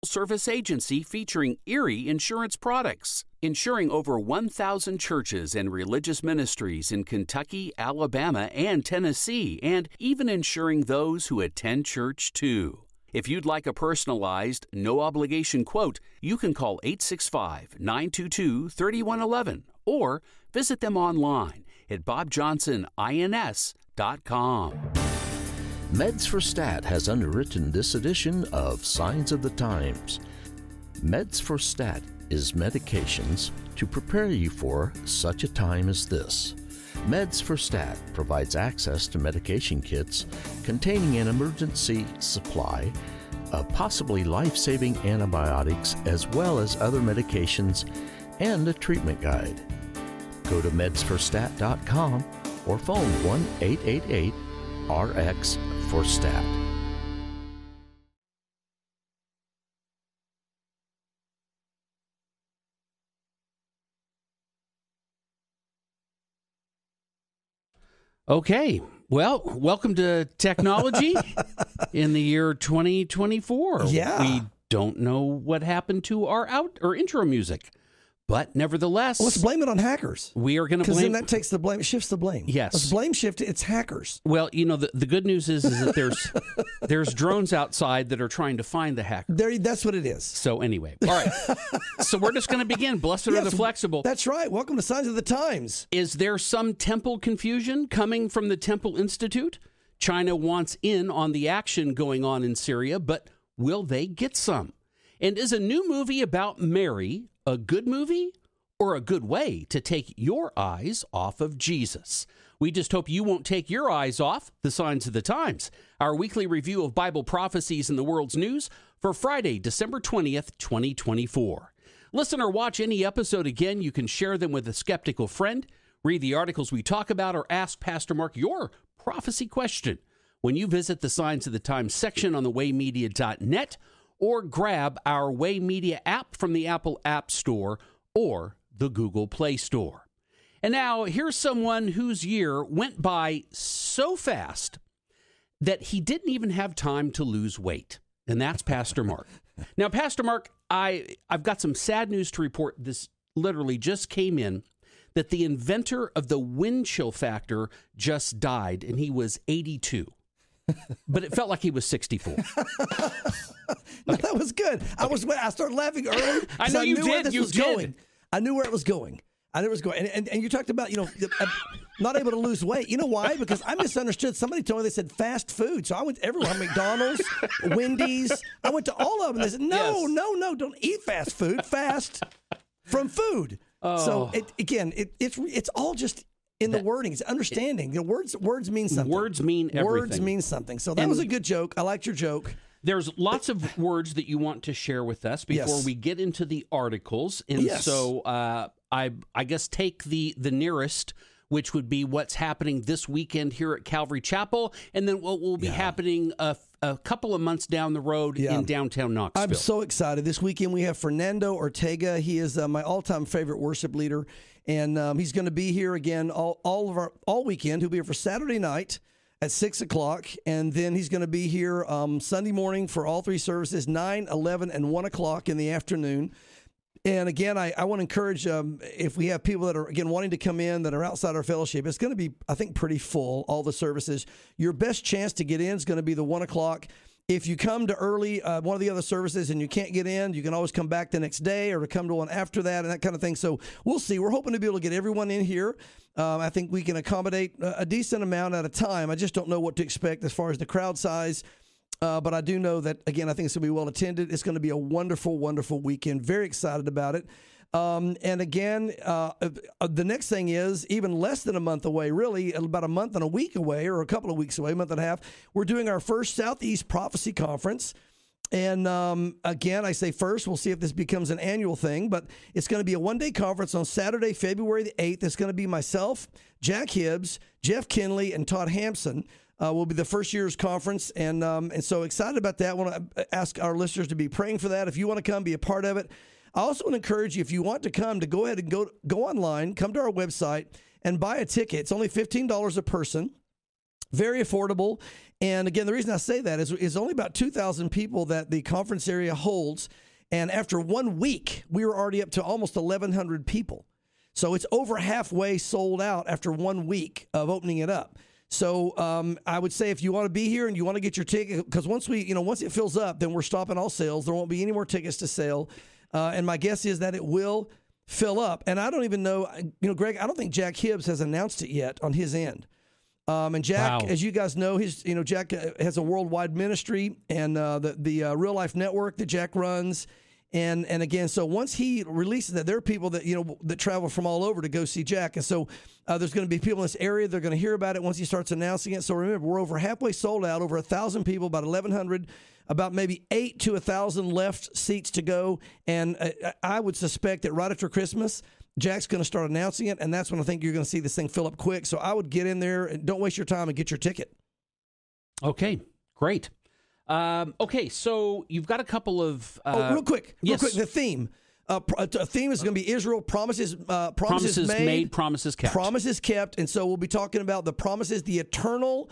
Service agency featuring Erie Insurance products, insuring over 1,000 churches and religious ministries in Kentucky, Alabama, and Tennessee, and even insuring those who attend church too. If you'd like a personalized, no-obligation quote, you can call 865-922-3111 or visit them online at bobjohnsonins.com. Meds for Stat has underwritten this edition of Signs of the Times. Meds for Stat is medications to prepare you for such a time as this. Meds for Stat provides access to medication kits containing an emergency supply of possibly life-saving antibiotics as well as other medications and a treatment guide. Go to medsforstat.com or phone 1-888-RX-for-STAT. Okay, well, welcome to technology in the year 2024. Yeah. We don't know what happened to our intro music, but nevertheless, Let's blame it on hackers. We are going to blame. Because then that takes the blame, shifts the blame. Yes. Let's blame shift. It's hackers. Well, you know, the good news is that there's drones outside that are trying to find the hacker. That's what it is. So anyway, all right. So we're just going to begin. Blessed are the flexible. That's right. Welcome to Signs of the Times. Is there some temple confusion coming from the Temple Institute? China wants in on the action going on in Syria, but will they get some? And is a new movie about Mary a good movie or a good way to take your eyes off of Jesus? We just hope you won't take your eyes off the Signs of the Times, our weekly review of Bible prophecies in the world's news for Friday, December 20th, 2024. Listen or watch any episode again. You can share them with a skeptical friend, read the articles we talk about, or ask Pastor Mark your prophecy question when you visit the Signs of the Times section on the waymedia.net or grab our Way Media app from the Apple App Store or the Google Play Store. And now here's someone whose year went by so fast that he didn't even have time to lose weight, and that's Pastor Mark. Now, Pastor Mark, I've got some sad news to report. This literally just came in, that the inventor of the wind chill factor just died, and he was 82. But it felt like he was 64. No, that was good. Okay. I started laughing early. I know you knew did. Where this You was did. Going. I knew where it was going. I knew it was going. And you talked about, not able to lose weight. You know why? Because I misunderstood. Somebody told me they said fast food. So I went everywhere. McDonald's, Wendy's. I went to all of them. They said, no, don't eat fast food. Fast from food. Oh. So, it's all just in the wording. It's understanding. Words mean something. Words mean everything. Words mean something. So that was a good joke. I liked your joke. There's lots of words that you want to share with us before we get into the articles. And so I guess take the nearest, which would be what's happening this weekend here at Calvary Chapel, and then what will be happening a couple of months down the road in downtown Knoxville. I'm so excited. This weekend we have Fernando Ortega. He is my all-time favorite worship leader, and he's going to be here again all weekend. He'll be here for Saturday night at 6 o'clock, and then he's going to be here Sunday morning for all three services, 9, 11, and 1 o'clock in the afternoon. And again, I want to encourage, if we have people that are, again, wanting to come in that are outside our fellowship, it's going to be, I think, pretty full, all the services. Your best chance to get in is going to be the 1 o'clock. If you come to early, one of the other services, and you can't get in, you can always come back the next day or to come to one after that and that kind of thing. So we'll see. We're hoping to be able to get everyone in here. I think we can accommodate a decent amount at a time. I just don't know what to expect as far as the crowd size. But I do know that, again, I think it's going to be well attended. It's going to be a wonderful, wonderful weekend. Very excited about it. And again, the next thing is even less than a month away, really, about a month and a week away, or a couple of weeks away, a month and a half. We're doing our first Southeast Prophecy Conference. And again, I say first, we'll see if this becomes an annual thing, but it's going to be a one-day conference on Saturday, February the 8th. It's going to be myself, Jack Hibbs, Jeff Kinley, and Todd Hampson. Will be the first year's conference, and so excited about that. I want to ask our listeners to be praying for that. If you want to come, be a part of it. I also want to encourage you, if you want to come, to go ahead and go online, come to our website, and buy a ticket. It's only $15 a person. Very affordable. And again, the reason I say that is only about 2,000 people that the conference area holds. And after 1 week, we were already up to almost 1,100 people. So it's over halfway sold out after 1 week of opening it up. So I would say if you want to be here and you want to get your ticket, because once it fills up, then we're stopping all sales. There won't be any more tickets to sell. And my guess is that it will fill up. And I don't even know, Greg, I don't think Jack Hibbs has announced it yet on his end. And Jack, as you guys know, Jack has a worldwide ministry and the Real Life Network that Jack runs. And again, so once he releases that, there are people that that travel from all over to go see Jack, and so there's going to be people in this area. They're going to hear about it once he starts announcing it. So remember, we're over halfway sold out, over 1,000 people, about 1,100, about maybe 8 to 1,000 left seats to go. And I would suspect that right after Christmas, Jack's going to start announcing it, and that's when I think you're going to see this thing fill up quick. So I would get in there and don't waste your time and get your ticket. Okay, great. Okay, so you've got a couple of... real quick, the theme. The theme is going to be Israel promises made, promises kept. Promises kept, and so we'll be talking about the promises, the eternal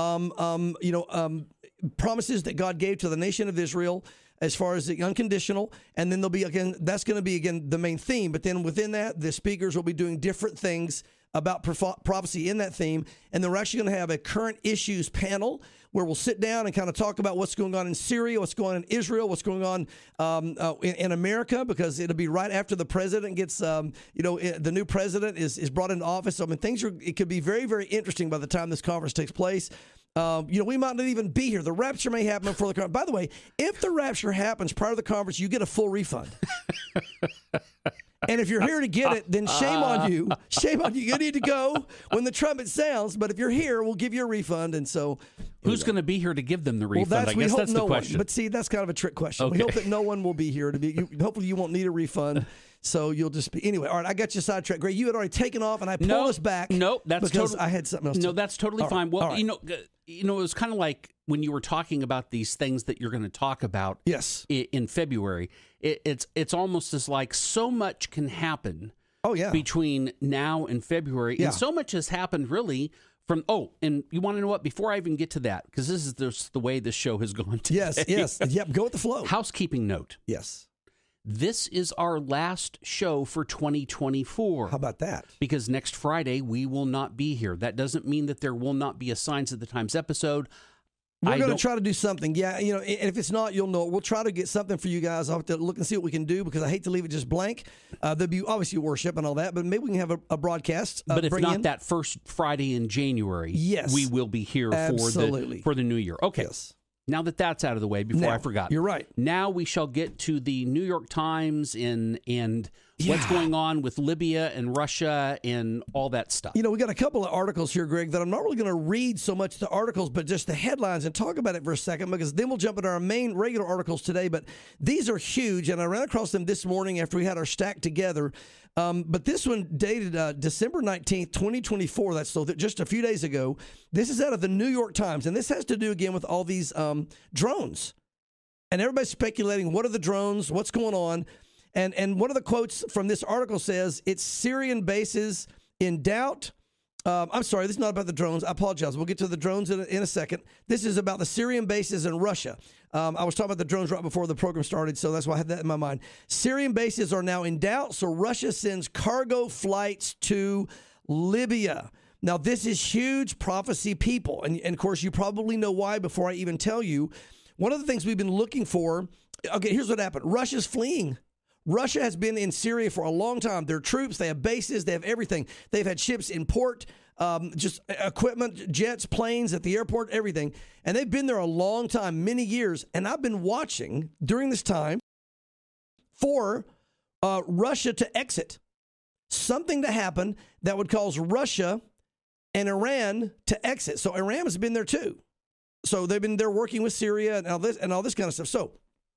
promises that God gave to the nation of Israel as far as the unconditional, and then there'll be, again, that's going to be, again, the main theme, but then within that, the speakers will be doing different things about prophecy in that theme, and then we're actually going to have a current issues panel where we'll sit down and kind of talk about what's going on in Syria, what's going on in Israel, what's going on in America, because it'll be right after the president gets, the new president is brought into office. So, I mean, it could be very, very interesting by the time this conference takes place. We might not even be here. The rapture may happen before the conference. By the way, if the rapture happens prior to the conference, you get a full refund. And if you're here to get it, then shame on you. Shame on you. You need to go when the trumpet sounds. But if you're here, we'll give you a refund. And so, who's going to be here to give them the refund? I guess that's the question. But see, that's kind of a trick question. Okay. We hope that no one will be here to be. Hopefully, you won't need a refund. So you'll just be anyway. All right, I got you sidetracked. Greg, you had already taken off, and I pulled us back. No, that's because I had something else. No, that's totally fine. Well, right. It was kind of like when you were talking about these things that you're going to talk about. Yes. In February, it's almost as like so much can happen. Oh yeah. Between now and February, and so much has happened really. And you want to know what? Before I even get to that, because this is the way this show has gone today. Yes. Yep. Go with the flow. Housekeeping note. Yes. This is our last show for 2024. How about that? Because next Friday, we will not be here. That doesn't mean that there will not be a Signs of the Times episode. We're going to try to do something. Yeah, and if it's not, you'll know. We'll try to get something for you guys. I'll have to look and see what we can do, because I hate to leave it just blank. There'll be obviously worship and all that, but maybe we can have a broadcast. But if not that first Friday in January, yes, we will be here for the new year. Okay. Yes. Now that that's out of the way, before I forgot. You're right. Now we shall get to the New York Times and what's going on with Libya and Russia and all that stuff. We got a couple of articles here, Greg, that I'm not really going to read so much the articles, but just the headlines and talk about it for a second, because then we'll jump into our main regular articles today. But these are huge, and I ran across them this morning after we had our stack together. But this one dated December 19th, 2024. That's just a few days ago. This is out of the New York Times, and this has to do, again, with all these drones. And everybody's speculating, what are the drones? What's going on? And one of the quotes from this article says, it's Syrian bases in doubt. I'm sorry, this is not about the drones. I apologize. We'll get to the drones in a second. This is about the Syrian bases in Russia. I was talking about the drones right before the program started, so that's why I had that in my mind. Syrian bases are now in doubt, so Russia sends cargo flights to Libya. Now, this is huge prophecy, people. And of course, you probably know why before I even tell you. One of the things we've been looking for, okay, here's what happened. Russia's fleeing. Russia has been in Syria for a long time. Their troops, they have bases, they have everything. They've had ships in port, just equipment, jets, planes at the airport, everything. And they've been there a long time, many years. And I've been watching during this time for Russia to exit. Something to happen that would cause Russia and Iran to exit. So Iran has been there too. So they've been there working with Syria and all this kind of stuff. So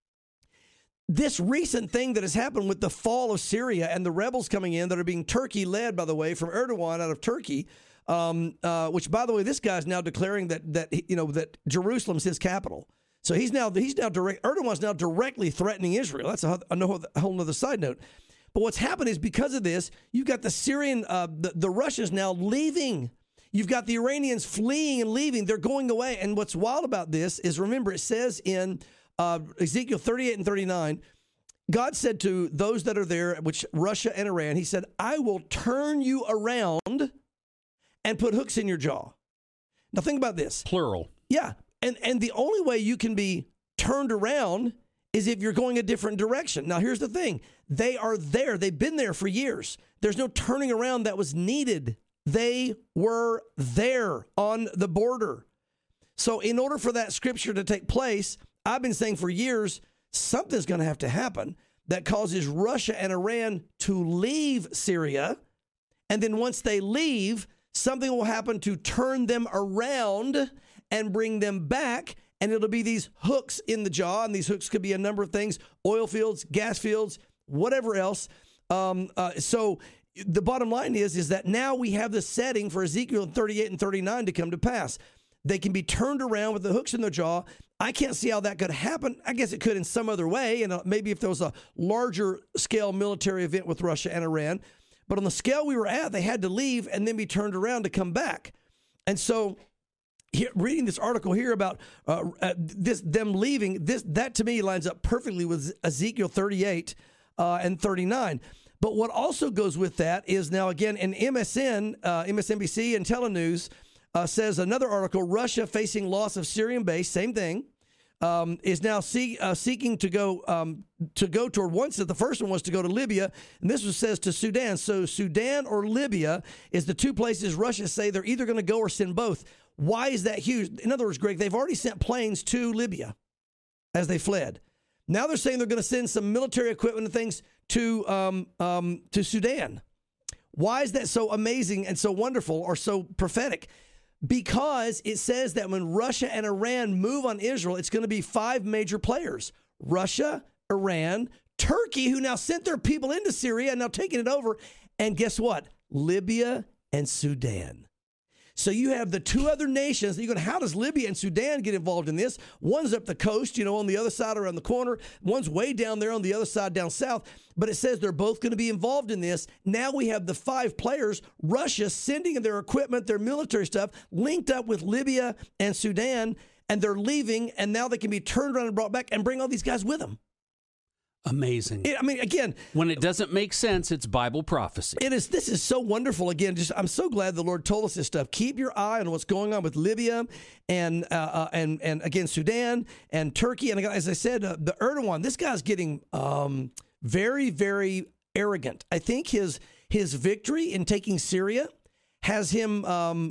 this recent thing that has happened with the fall of Syria and the rebels coming in that are being Turkey-led, by the way, from Erdogan out of Turkey, which, by the way, this guy's now declaring that Jerusalem's his capital. So Erdogan's now directly threatening Israel. That's a whole other side note. But what's happened is because of this, you've got the Syrian, the Russians now leaving. You've got the Iranians fleeing and leaving. They're going away. And what's wild about this is, remember, it says in Ezekiel 38 and 39, God said to those that are there, which Russia and Iran, he said, I will turn you around and put hooks in your jaw. Now think about this. Plural. Yeah. And the only way you can be turned around is if you're going a different direction. Now, here's the thing. They are there. They've been there for years. There's no turning around that was needed. They were there on the border. So in order for that scripture to take place, I've been saying for years, something's going to have to happen that causes Russia and Iran to leave Syria. And then once they leave, something will happen to turn them around and bring them back. And it'll be these hooks in the jaw. And these hooks could be a number of things: oil fields, gas fields, whatever else. So the bottom line is that now we have the setting for Ezekiel 38 and 39 to come to pass. They can be turned around with the hooks in their jaw. I can't see how that could happen. I guess it could in some other way. And maybe if there was a larger scale military event with Russia and Iran. But on the scale we were at, they had to leave and then be turned around to come back. And so reading this article here about them leaving, that to me lines up perfectly with Ezekiel 38 and 39. But what also goes with that is now, again, in MSNBC and Telenews says another article, Russia facing loss of Syrian base, same thing, is now seeking to go toward, one said the first one was to go to Libya, and this one says to Sudan. So Sudan or Libya is the two places Russia say they're either going to go or send both. Why is that huge? In other words, Greg, they've already sent planes to Libya as they fled. Now they're saying they're going to send some military equipment and things to Sudan. Why is that so amazing and so wonderful or so prophetic? Because it says that when Russia and Iran move on Israel, it's going to be 5 major players: Russia, Iran, Turkey, who now sent their people into Syria and now taking it over, and guess what? Libya and Sudan. So you have the two other nations. You're going, how does Libya and Sudan get involved in this? One's up the coast, on the other side around the corner. One's way down there on the other side down south. But it says they're both going to be involved in this. Now we have the 5 players, Russia sending their equipment, their military stuff, linked up with Libya and Sudan, and they're leaving, and now they can be turned around and brought back and bring all these guys with them. Amazing. Again, when it doesn't make sense, it's Bible prophecy. It is. This is so wonderful. Again, I'm so glad the Lord told us this stuff. Keep your eye on what's going on with Libya and again Sudan and Turkey. And as I said, the Erdogan. This guy's getting very, very arrogant. I think his victory in taking Syria has him,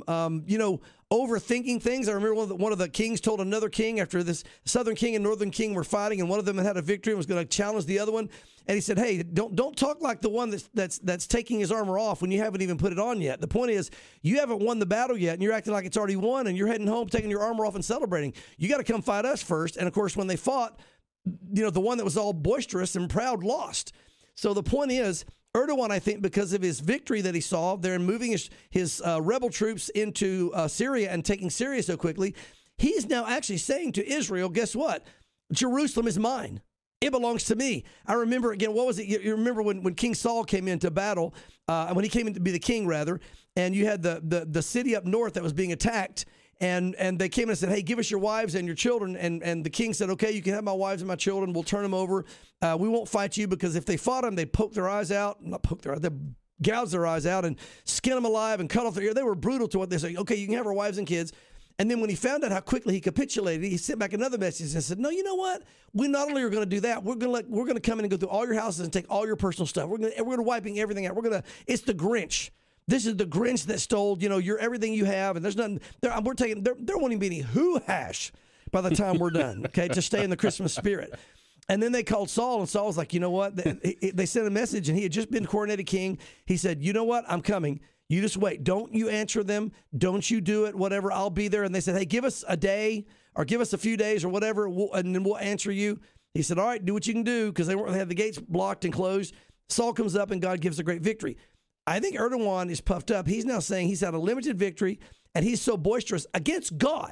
overthinking things. I remember one of the kings told another king after this southern king and northern king were fighting, and one of them had a victory and was going to challenge the other one. And he said, "Hey, don't talk like the one that's taking his armor off when you haven't even put it on yet. The point is, you haven't won the battle yet, and you're acting like it's already won, and you're heading home, taking your armor off and celebrating. You got to come fight us first." And of course, when they fought, the one that was all boisterous and proud lost. So the point is, Erdogan, I think, because of his victory that he saw there in moving his rebel troops into Syria and taking Syria so quickly, he's now actually saying to Israel, guess what? Jerusalem is mine. It belongs to me. I remember, again, what was it? You remember when King Saul came into battle, when he came in to be the king, rather, and you had the city up north that was being attacked, and they came in and said, "Hey, give us your wives and your children." And the king said, "Okay, you can have my wives and my children. We'll turn them over. We won't fight you," because if they fought them, they'd poke their eyes out. Not poke their eyes. They'd gouge their eyes out and skin them alive and cut off their ear. They were brutal to what they say. "Okay, you can have our wives and kids." And then when he found out how quickly he capitulated, he sent back another message and said, "No, you know what? We not only are going to do that, we're going to come in and go through all your houses and take all your personal stuff. We're going to wiping everything out. It's the Grinch. This is the Grinch that stole, your everything you have, and there's nothing. There won't even be any hoo-hash by the time we're done. Okay, just stay in the Christmas spirit." And then they called Saul, and Saul was like, "You know what?" They sent a message, and he had just been coronated king. He said, "You know what? I'm coming. You just wait. Don't you answer them. Don't you do it. Whatever. I'll be there." And they said, "Hey, give us a day or give us a few days or whatever, and then we'll answer you." He said, "All right, do what you can do," because they had the gates blocked and closed. Saul comes up, and God gives a great victory. I think Erdogan is puffed up. He's now saying he's had a limited victory, and he's so boisterous against God.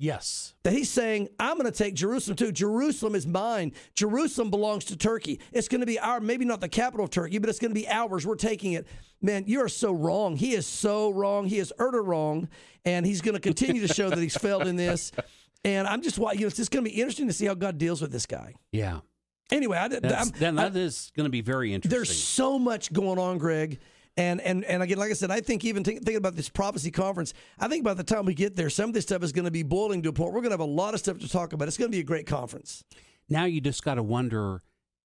Yes. That he's saying, I'm going to take Jerusalem too. Jerusalem is mine. Jerusalem belongs to Turkey. It's going to be our, maybe not the capital of Turkey, but it's going to be ours. We're taking it. Man, you are so wrong. He is so wrong. He is utter wrong. And he's going to continue to show that he's failed in this. And I'm just, it's just going to be interesting to see how God deals with this guy. Yeah. Anyway, that is going to be very interesting. There's so much going on, Greg. And again, like I said, I think even thinking about this prophecy conference, I think by the time we get there, some of this stuff is going to be boiling to a point. We're going to have a lot of stuff to talk about. It's going to be a great conference. Now you just got to wonder,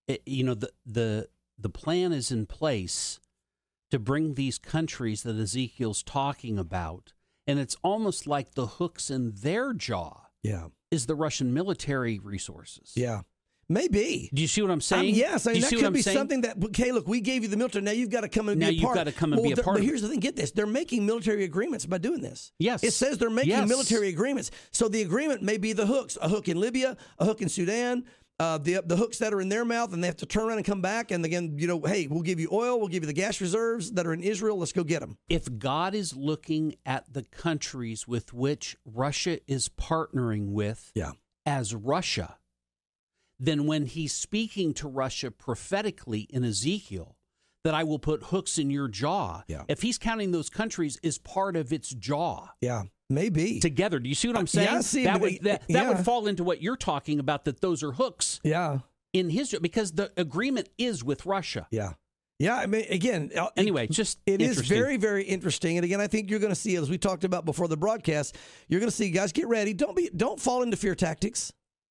the plan is in place to bring these countries that Ezekiel's talking about, and it's almost like the hooks in their jaw is the Russian military resources. Yeah. Maybe. Do you see what I'm saying? Yes. I mean, that could be something that, okay, look, we gave you the military. Now you've got to come and be a part. Now you've got to come and be a part. But here's the thing. Get this. They're making military agreements by doing this. Yes. It says they're making military agreements. So the agreement may be the hooks. A hook in Libya, a hook in Sudan, the hooks that are in their mouth, and they have to turn around and come back. And again, hey, we'll give you oil. We'll give you the gas reserves that are in Israel. Let's go get them. If God is looking at the countries with which Russia is partnering with as Russia, then when he's speaking to Russia prophetically in Ezekiel, that I will put hooks in your jaw, if he's counting those countries as part of its jaw. Yeah, maybe. Together. Do you see what I'm saying? Yeah, I see. That would fall into what you're talking about, that those are hooks. Yeah. In his, because the agreement is with Russia. Yeah. Yeah, I mean, again, anyway, it is very, very interesting. And again, I think you're going to see, as we talked about before the broadcast, you're going to see, guys, get ready. Don't fall into fear tactics.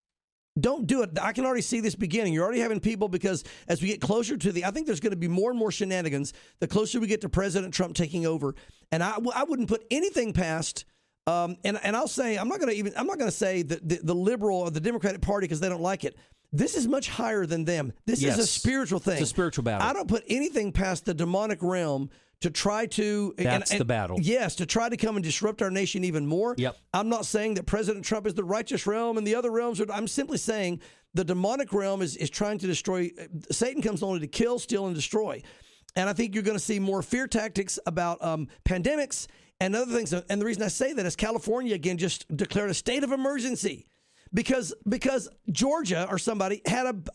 Don't do it. I can already see this beginning. You're already having people, because as we get closer to I think there's going to be more and more shenanigans the closer we get to President Trump taking over. And I wouldn't put anything past. And I'll say I'm not going to say the liberal or the Democratic Party because they don't like it. This is much higher than them. This is a spiritual thing. It's a spiritual battle. I don't put anything past the demonic realm to try to... That's the battle. Yes, to try to come and disrupt our nation even more. Yep. I'm not saying that President Trump is the righteous realm and the other realms are... I'm simply saying the demonic realm is trying to destroy... Satan comes only to kill, steal, and destroy. And I think you're going to see more fear tactics about pandemics and other things. And the reason I say that is California, again, just declared a state of emergency because Georgia or somebody had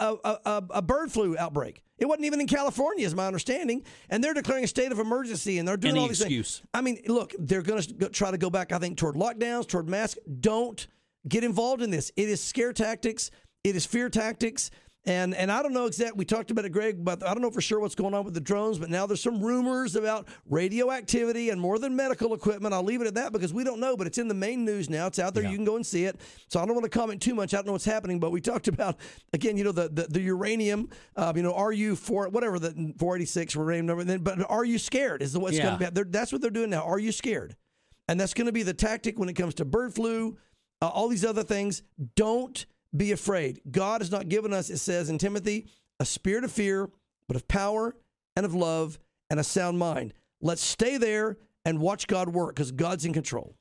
a bird flu outbreak. It wasn't even in California, is my understanding, and they're declaring a state of emergency, and they're doing all these things. I mean, look, they're going to try to go back, I think, toward lockdowns, toward masks. Don't get involved in this. It is scare tactics. It is fear tactics. And I don't know exactly, we talked about it, Greg, but I don't know for sure what's going on with the drones, but now there's some rumors about radioactivity and more than medical equipment. I'll leave it at that because we don't know, but it's in the main news now. It's out there. Yeah. You can go and see it. So I don't want to comment too much. I don't know what's happening, but we talked about, again, the uranium, whatever the 486 uranium number, but are you scared is what's going to be. That's what they're doing now. Are you scared? And that's going to be the tactic when it comes to bird flu, all these other things. Don't be afraid. God has not given us, it says in Timothy, a spirit of fear, but of power and of love and a sound mind. Let's stay there and watch God work because God's in control.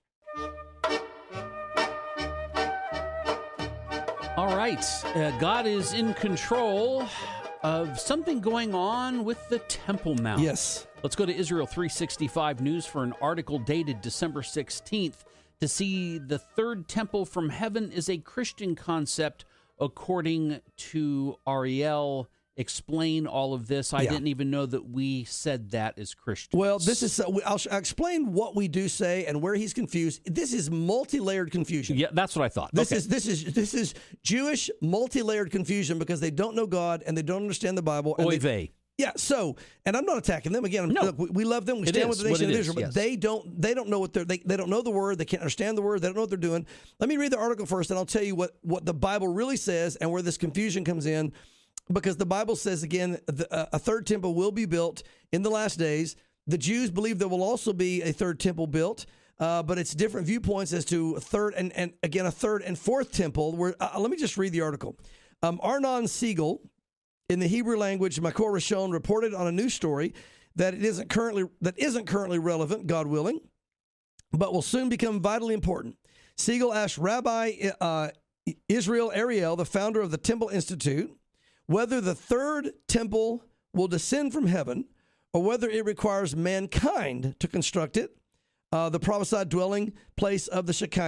All right. God is in control of something going on with the Temple Mount. Yes. Let's go to Israel 365 News for an article dated December 16th. To see the third temple from heaven is a Christian concept, according to Ariel. Explain all of this. I didn't even know that we said that as Christians. Well, this is. I'll explain what we do say and where he's confused. This is multi-layered confusion. Yeah, that's what I thought. This is Jewish multi-layered confusion because they don't know God and they don't understand the Bible. Oy vey. Yeah, so, and I'm not attacking them. Again, look, we love them. We stand with the nation of Israel, but they don't know what they don't know the word. They can't understand the word. They don't know what they're doing. Let me read the article first, and I'll tell you what the Bible really says and where this confusion comes in, because the Bible says, again, a third temple will be built in the last days. The Jews believe there will also be a third temple built, but it's different viewpoints as to a third and fourth temple. Let me just read the article. Arnon Siegel, in the Hebrew language, Makor Rishon, reported on a news story that isn't currently relevant, God willing, but will soon become vitally important. Siegel asked Rabbi Israel Ariel, the founder of the Temple Institute, whether the third temple will descend from heaven or whether it requires mankind to construct it, the prophesied dwelling place of the Shekinah,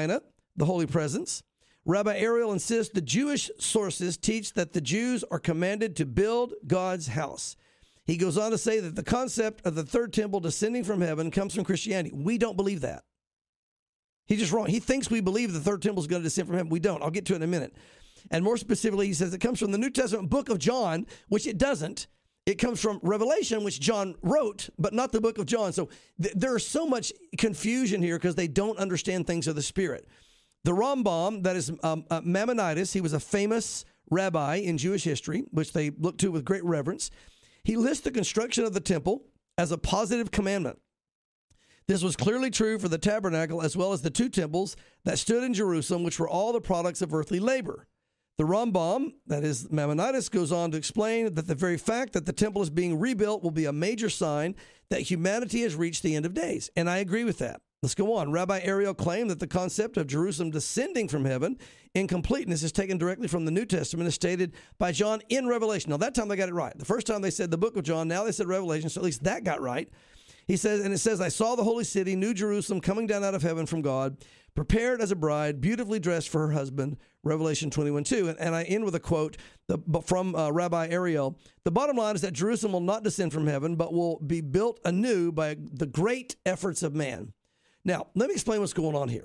the holy presence. Rabbi Ariel insists the Jewish sources teach that the Jews are commanded to build God's house. He goes on to say that the concept of the third temple descending from heaven comes from Christianity. We don't believe that. He's just wrong. He thinks we believe the third temple is going to descend from heaven. We don't. I'll get to it in a minute. And more specifically, he says it comes from the New Testament book of John, which it doesn't. It comes from Revelation, which John wrote, but not the book of John. So there's so much confusion here because they don't understand things of the Spirit. The Rambam, that is Maimonides, he was a famous rabbi in Jewish history, which they look to with great reverence. He lists the construction of the temple as a positive commandment. This was clearly true for the tabernacle as well as the two temples that stood in Jerusalem, which were all the products of earthly labor. The Rambam, that is Maimonides, goes on to explain that the very fact that the temple is being rebuilt will be a major sign that humanity has reached the end of days. And I agree with that. Let's go on. Rabbi Ariel claimed that the concept of Jerusalem descending from heaven in completeness is taken directly from the New Testament as stated by John in Revelation. Now, that time they got it right. The first time they said the book of John, now they said Revelation, so at least that got right. He says, and it says, I saw the holy city, New Jerusalem, coming down out of heaven from God, prepared as a bride, beautifully dressed for her husband, Revelation 21:2. And I end with a quote from Rabbi Ariel. The bottom line is that Jerusalem will not descend from heaven, but will be built anew by the great efforts of man. Now, let me explain what's going on here.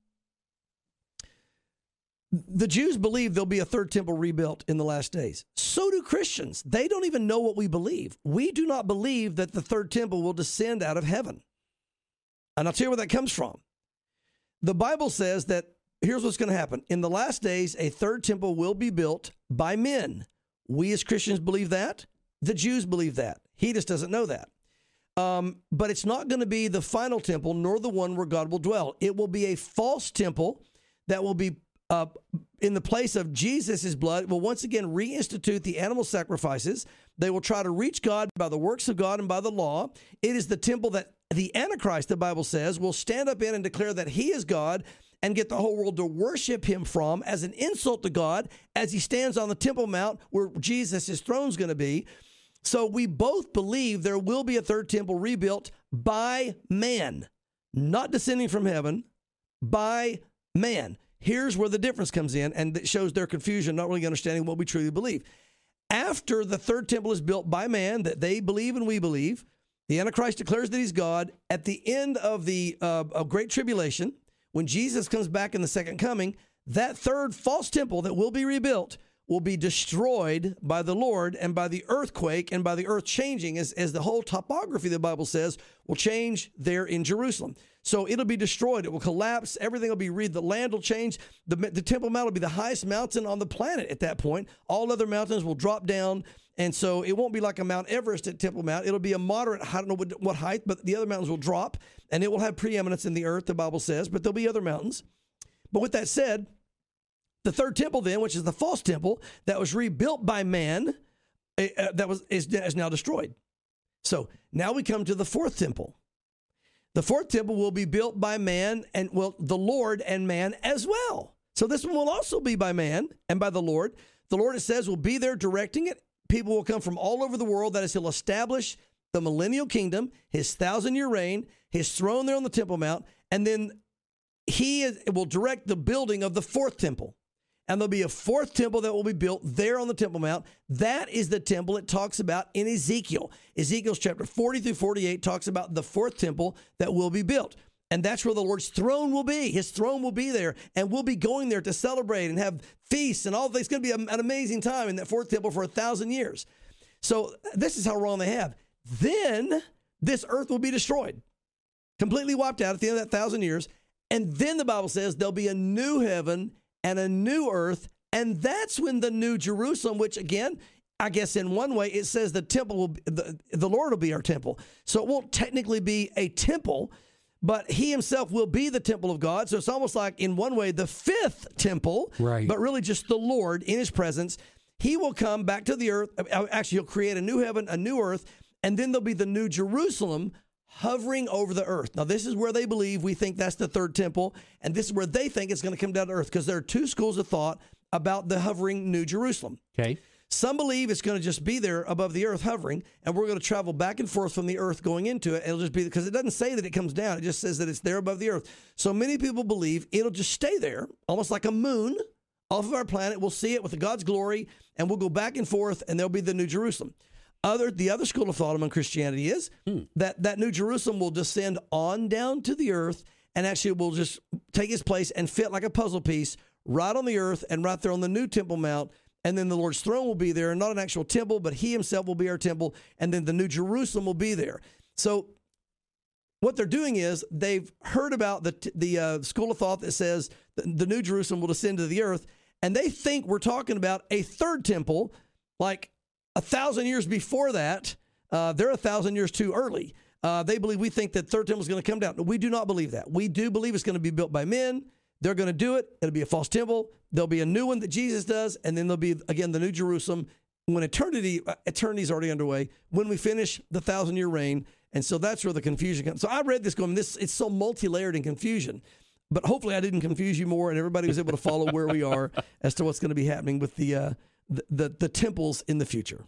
The Jews believe there'll be a third temple rebuilt in the last days. So do Christians. They don't even know what we believe. We do not believe that the third temple will descend out of heaven. And I'll tell you where that comes from. The Bible says that here's what's going to happen. In the last days, a third temple will be built by men. We as Christians believe that. The Jews believe that. He just doesn't know that. But it's not going to be the final temple, nor the one where God will dwell. It will be a false temple that will be in the place of Jesus' blood. It will once again reinstitute the animal sacrifices. They will try to reach God by the works of God and by the law. It is the temple that the Antichrist, the Bible says, will stand up in and declare that he is God and get the whole world to worship him from as an insult to God as he stands on the Temple Mount where Jesus' throne's going to be. So we both believe there will be a third temple rebuilt by man, not descending from heaven, by man. Here's where the difference comes in, and it shows their confusion, not really understanding what we truly believe. After the third temple is built by man, that they believe and we believe, the Antichrist declares that he's God. At the end of the Great Tribulation, when Jesus comes back in the second coming, that third false temple that will be rebuilt will be destroyed by the Lord and by the earthquake and by the earth changing as the whole topography, the Bible says, will change there in Jerusalem. So it'll be destroyed. It will collapse. Everything will be the land will change. The Temple Mount will be the highest mountain on the planet at that point. All other mountains will drop down. And so it won't be like a Mount Everest at Temple Mount. It'll be a moderate, I don't know what height, but the other mountains will drop. And it will have preeminence in the earth, the Bible says. But there'll be other mountains. But with that said, the third temple then, which is the false temple that was rebuilt by man, is now destroyed. So now we come to the fourth temple. The fourth temple will be built by man and, well, the Lord and man as well. So this one will also be by man and by the Lord. The Lord, it says, will be there directing it. People will come from all over the world. That is, he'll establish the millennial kingdom, his 1,000-year reign, his throne there on the Temple Mount, and then he will direct the building of the fourth temple. And there'll be a fourth temple that will be built there on the Temple Mount. That is the temple it talks about in Ezekiel. Ezekiel's chapter 40 through 48 talks about the fourth temple that will be built. And that's where the Lord's throne will be. His throne will be there. And we'll be going there to celebrate and have feasts and all that. It's going to be an amazing time in that fourth temple for 1,000 years. So this is how wrong they have. Then this earth will be destroyed, completely wiped out at the end of that 1,000 years. And then the Bible says there'll be a new heaven and a new earth, and that's when the new Jerusalem, which again, I guess in one way, it says the temple will, the Lord will be our temple. So it won't technically be a temple, but he himself will be the temple of God. So it's almost like, in one way, the fifth temple, right, but really just the Lord in his presence. He will come back to the earth. Actually, he'll create a new heaven, a new earth, and then there'll be the new Jerusalem hovering over the earth. Now, this is where they believe, we think that's the third temple, and this is where they think it's going to come down to earth, because there are two schools of thought about the hovering New Jerusalem. Okay. Some believe it's going to just be there above the earth hovering, and we're going to travel back and forth from the earth going into it. It'll just be, because it doesn't say that it comes down. It just says that it's there above the earth. So many people believe it'll just stay there, almost like a moon off of our planet. We'll see it with God's glory, and we'll go back and forth, and there'll be the New Jerusalem. The other school of thought among Christianity is that New Jerusalem will descend on down to the earth, and actually will just take its place and fit like a puzzle piece right on the earth and right there on the new Temple Mount. And then the Lord's throne will be there, not an actual temple, but he himself will be our temple. And then the New Jerusalem will be there. So what they're doing is they've heard about the school of thought that says the New Jerusalem will descend to the earth. And they think we're talking about a third temple, like 1,000 years before that. They're 1,000 years too early. We think that third temple is going to come down. We do not believe that. We do believe it's going to be built by men. They're going to do it. It'll be a false temple. There'll be a new one that Jesus does, and then there'll be, again, the New Jerusalem when eternity's already underway, when we finish the 1,000-year reign. And so that's where the confusion comes. So I read this going, it's so multi-layered in confusion. But hopefully I didn't confuse you more, and everybody was able to follow where we are as to what's going to be happening with the temples in the future.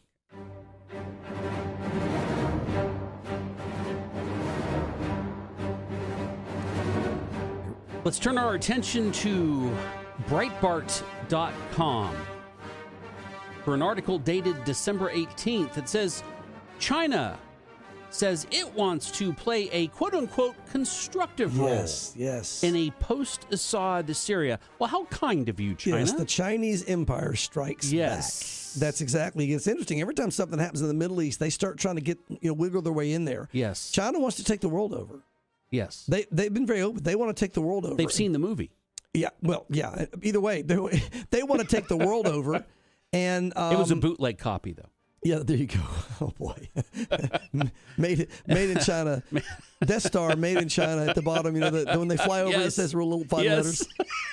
Let's turn our attention to Breitbart.com for an article dated December 18th that says China says it wants to play a quote-unquote constructive role in a post-Assad Syria. Well, how kind of you, China. Yes, the Chinese empire strikes back. That's exactly. It's interesting. Every time something happens in the Middle East, they start trying to wiggle their way in there. Yes. China wants to take the world over. Yes. They've been very open. They want to take the world over. They've seen the movie. Yeah. Well, yeah. Either way, they want to take the world over. And it was a bootleg copy, though. Yeah, there you go. Oh, boy. made in China. Death Star made in China at the bottom. When they fly over, it says little 5 letters.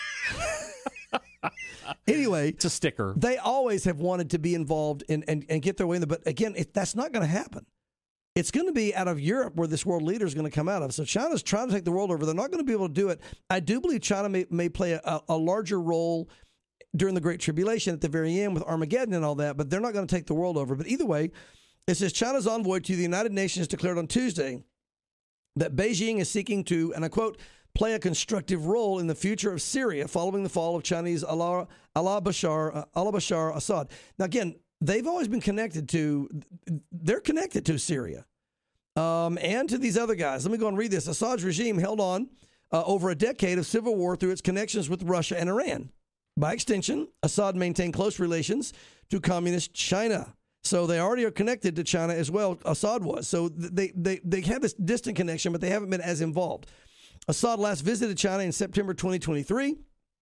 Anyway. It's a sticker. They always have wanted to be involved and get their way in there. But again, that's not going to happen. It's going to be out of Europe where this world leader is going to come out of. So China's trying to take the world over. They're not going to be able to do it. I do believe China may play a larger role during the Great Tribulation at the very end with Armageddon and all that, but they're not going to take the world over. But either way, it says China's envoy to the United Nations declared on Tuesday that Beijing is seeking to, and I quote, play a constructive role in the future of Syria following the fall of Chinese al-Bashar Assad. Now, again, they've always been connected to Syria and to these other guys. Let me go and read this. Assad's regime held on over a decade of civil war through its connections with Russia and Iran. By extension, Assad maintained close relations to communist China. So they already are connected to China as well. Assad was. So they have this distant connection, but they haven't been as involved. Assad last visited China in September 2023,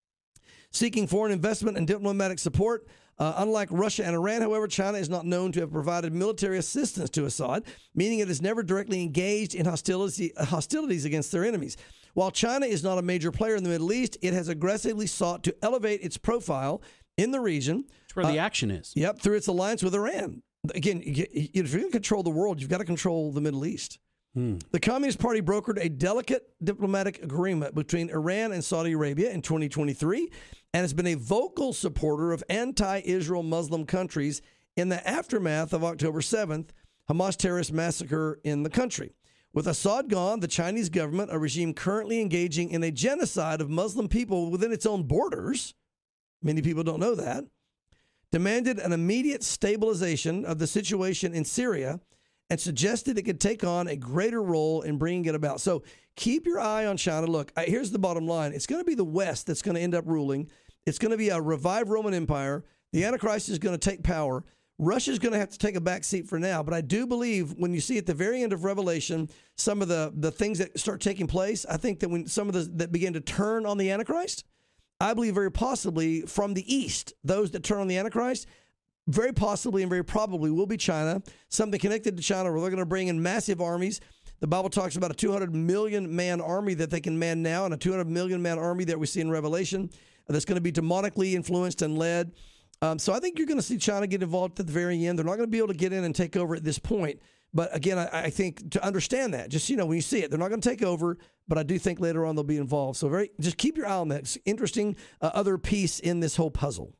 seeking foreign investment and diplomatic support. Unlike Russia and Iran, however, China is not known to have provided military assistance to Assad, meaning it has never directly engaged in hostilities against their enemies. While China is not a major player in the Middle East, it has aggressively sought to elevate its profile in the region. That's where the action is. Yep, through its alliance with Iran. Again, if you're going to control the world, you've got to control the Middle East. The Communist Party brokered a delicate diplomatic agreement between Iran and Saudi Arabia in 2023 and has been a vocal supporter of anti-Israel Muslim countries in the aftermath of October 7th, Hamas terrorist massacre in the country. With Assad gone, the Chinese government, a regime currently engaging in a genocide of Muslim people within its own borders, many people don't know that, demanded an immediate stabilization of the situation in Syria and suggested it could take on a greater role in bringing it about. So keep your eye on China. Look, here's the bottom line. It's going to be the West that's going to end up ruling. It's going to be a revived Roman Empire. The Antichrist is going to take power. Russia's going to have to take a back seat for now. But I do believe when you see at the very end of Revelation some of the things that start taking place, I think that when some of that begin to turn on the Antichrist, I believe very possibly from the East, those that turn on the Antichrist, very possibly and very probably will be China, something connected to China where they're going to bring in massive armies. The Bible talks about a 200 million man army that they can man now and a 200 million man army that we see in Revelation that's going to be demonically influenced and led. So I think you're going to see China get involved at the very end. They're not going to be able to get in and take over at this point. But again, I think to understand that, just, when you see it, they're not going to take over, but I do think later on they'll be involved. So just keep your eye on that. It's interesting other piece in this whole puzzle.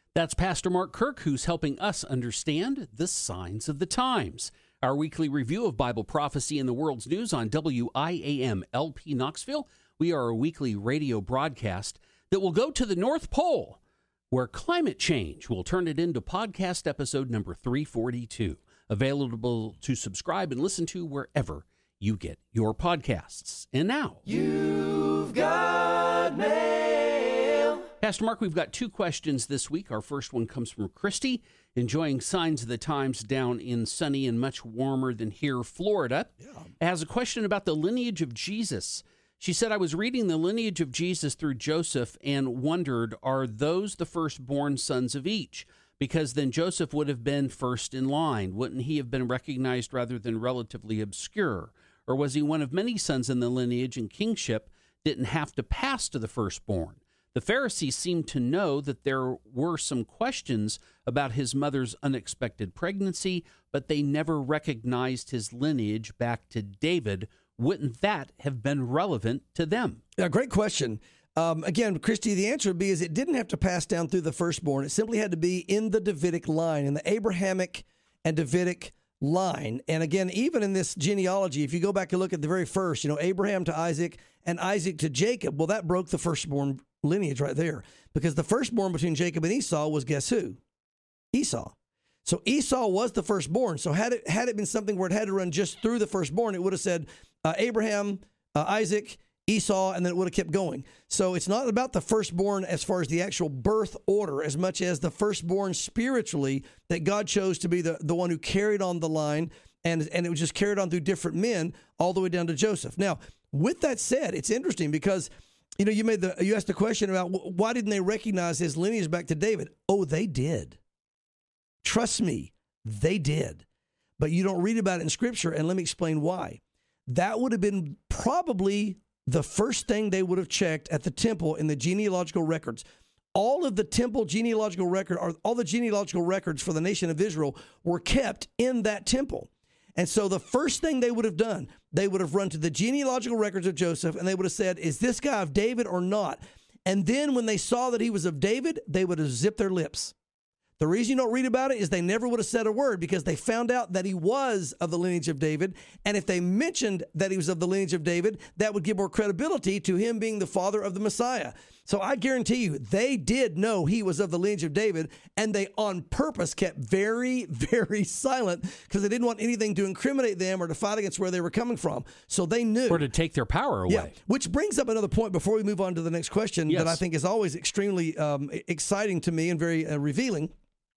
That's Pastor Mark Kirk, who's helping us understand the signs of the times. Our weekly review of Bible prophecy and the world's news on WIAM LP Knoxville. We are a weekly radio broadcast that will go to the North Pole, where climate change will turn it into podcast episode number 342, available to subscribe and listen to wherever you get your podcasts. And now, You've got mail. Pastor Mark, we've got two questions this week. Our first one comes from Christy, enjoying signs of the times down in sunny and much warmer than here, Florida. Has a question about the lineage of Jesus. She said, I was reading the lineage of Jesus through Joseph and wondered, are those the firstborn sons of each? Because then Joseph would have been first in line. Wouldn't he have been recognized rather than relatively obscure? Or was he one of many sons in the lineage, and kingship didn't have to pass to the firstborn? The Pharisees seemed to know that there were some questions about his mother's unexpected pregnancy, but they never recognized his lineage back to David. Wouldn't that have been relevant to them? Yeah, great question. Again, Christy, the answer would be is it didn't have to pass down through the firstborn. It simply had to be in the Davidic line, in the Abrahamic and Davidic line. And again, even in this genealogy, if you go back and look at the very first, Abraham to Isaac and Isaac to Jacob, well, that broke the firstborn lineage right there, because the firstborn between Jacob and Esau was, guess who? Esau. So Esau was the firstborn. So had it been something where it had to run just through the firstborn, it would have said Abraham, Isaac, Esau, and then it would have kept going. So it's not about the firstborn as far as the actual birth order, as much as the firstborn spiritually that God chose to be the one who carried on the line, and it was just carried on through different men all the way down to Joseph. Now, with that said, it's interesting because you asked the question about why didn't they recognize his lineage back to David? Oh, they did. Trust me, they did. But you don't read about it in Scripture, and let me explain why. That would have been probably the first thing they would have checked at the temple in the genealogical records. All of the temple genealogical record, or all the genealogical records for the nation of Israel were kept in that temple. And so the first thing they would have done, they would have run to the genealogical records of Joseph, and they would have said, is this guy of David or not? And then when they saw that he was of David, they would have zipped their lips. The reason you don't read about it is they never would have said a word, because they found out that he was of the lineage of David. And if they mentioned that he was of the lineage of David, that would give more credibility to him being the father of the Messiah. So I guarantee you, they did know he was of the lineage of David, and they on purpose kept very, very silent because they didn't want anything to incriminate them or to fight against where they were coming from. So they knew. Or to take their power away. Yeah, which brings up another point before we move on to the next question that I think is always extremely exciting to me and very revealing.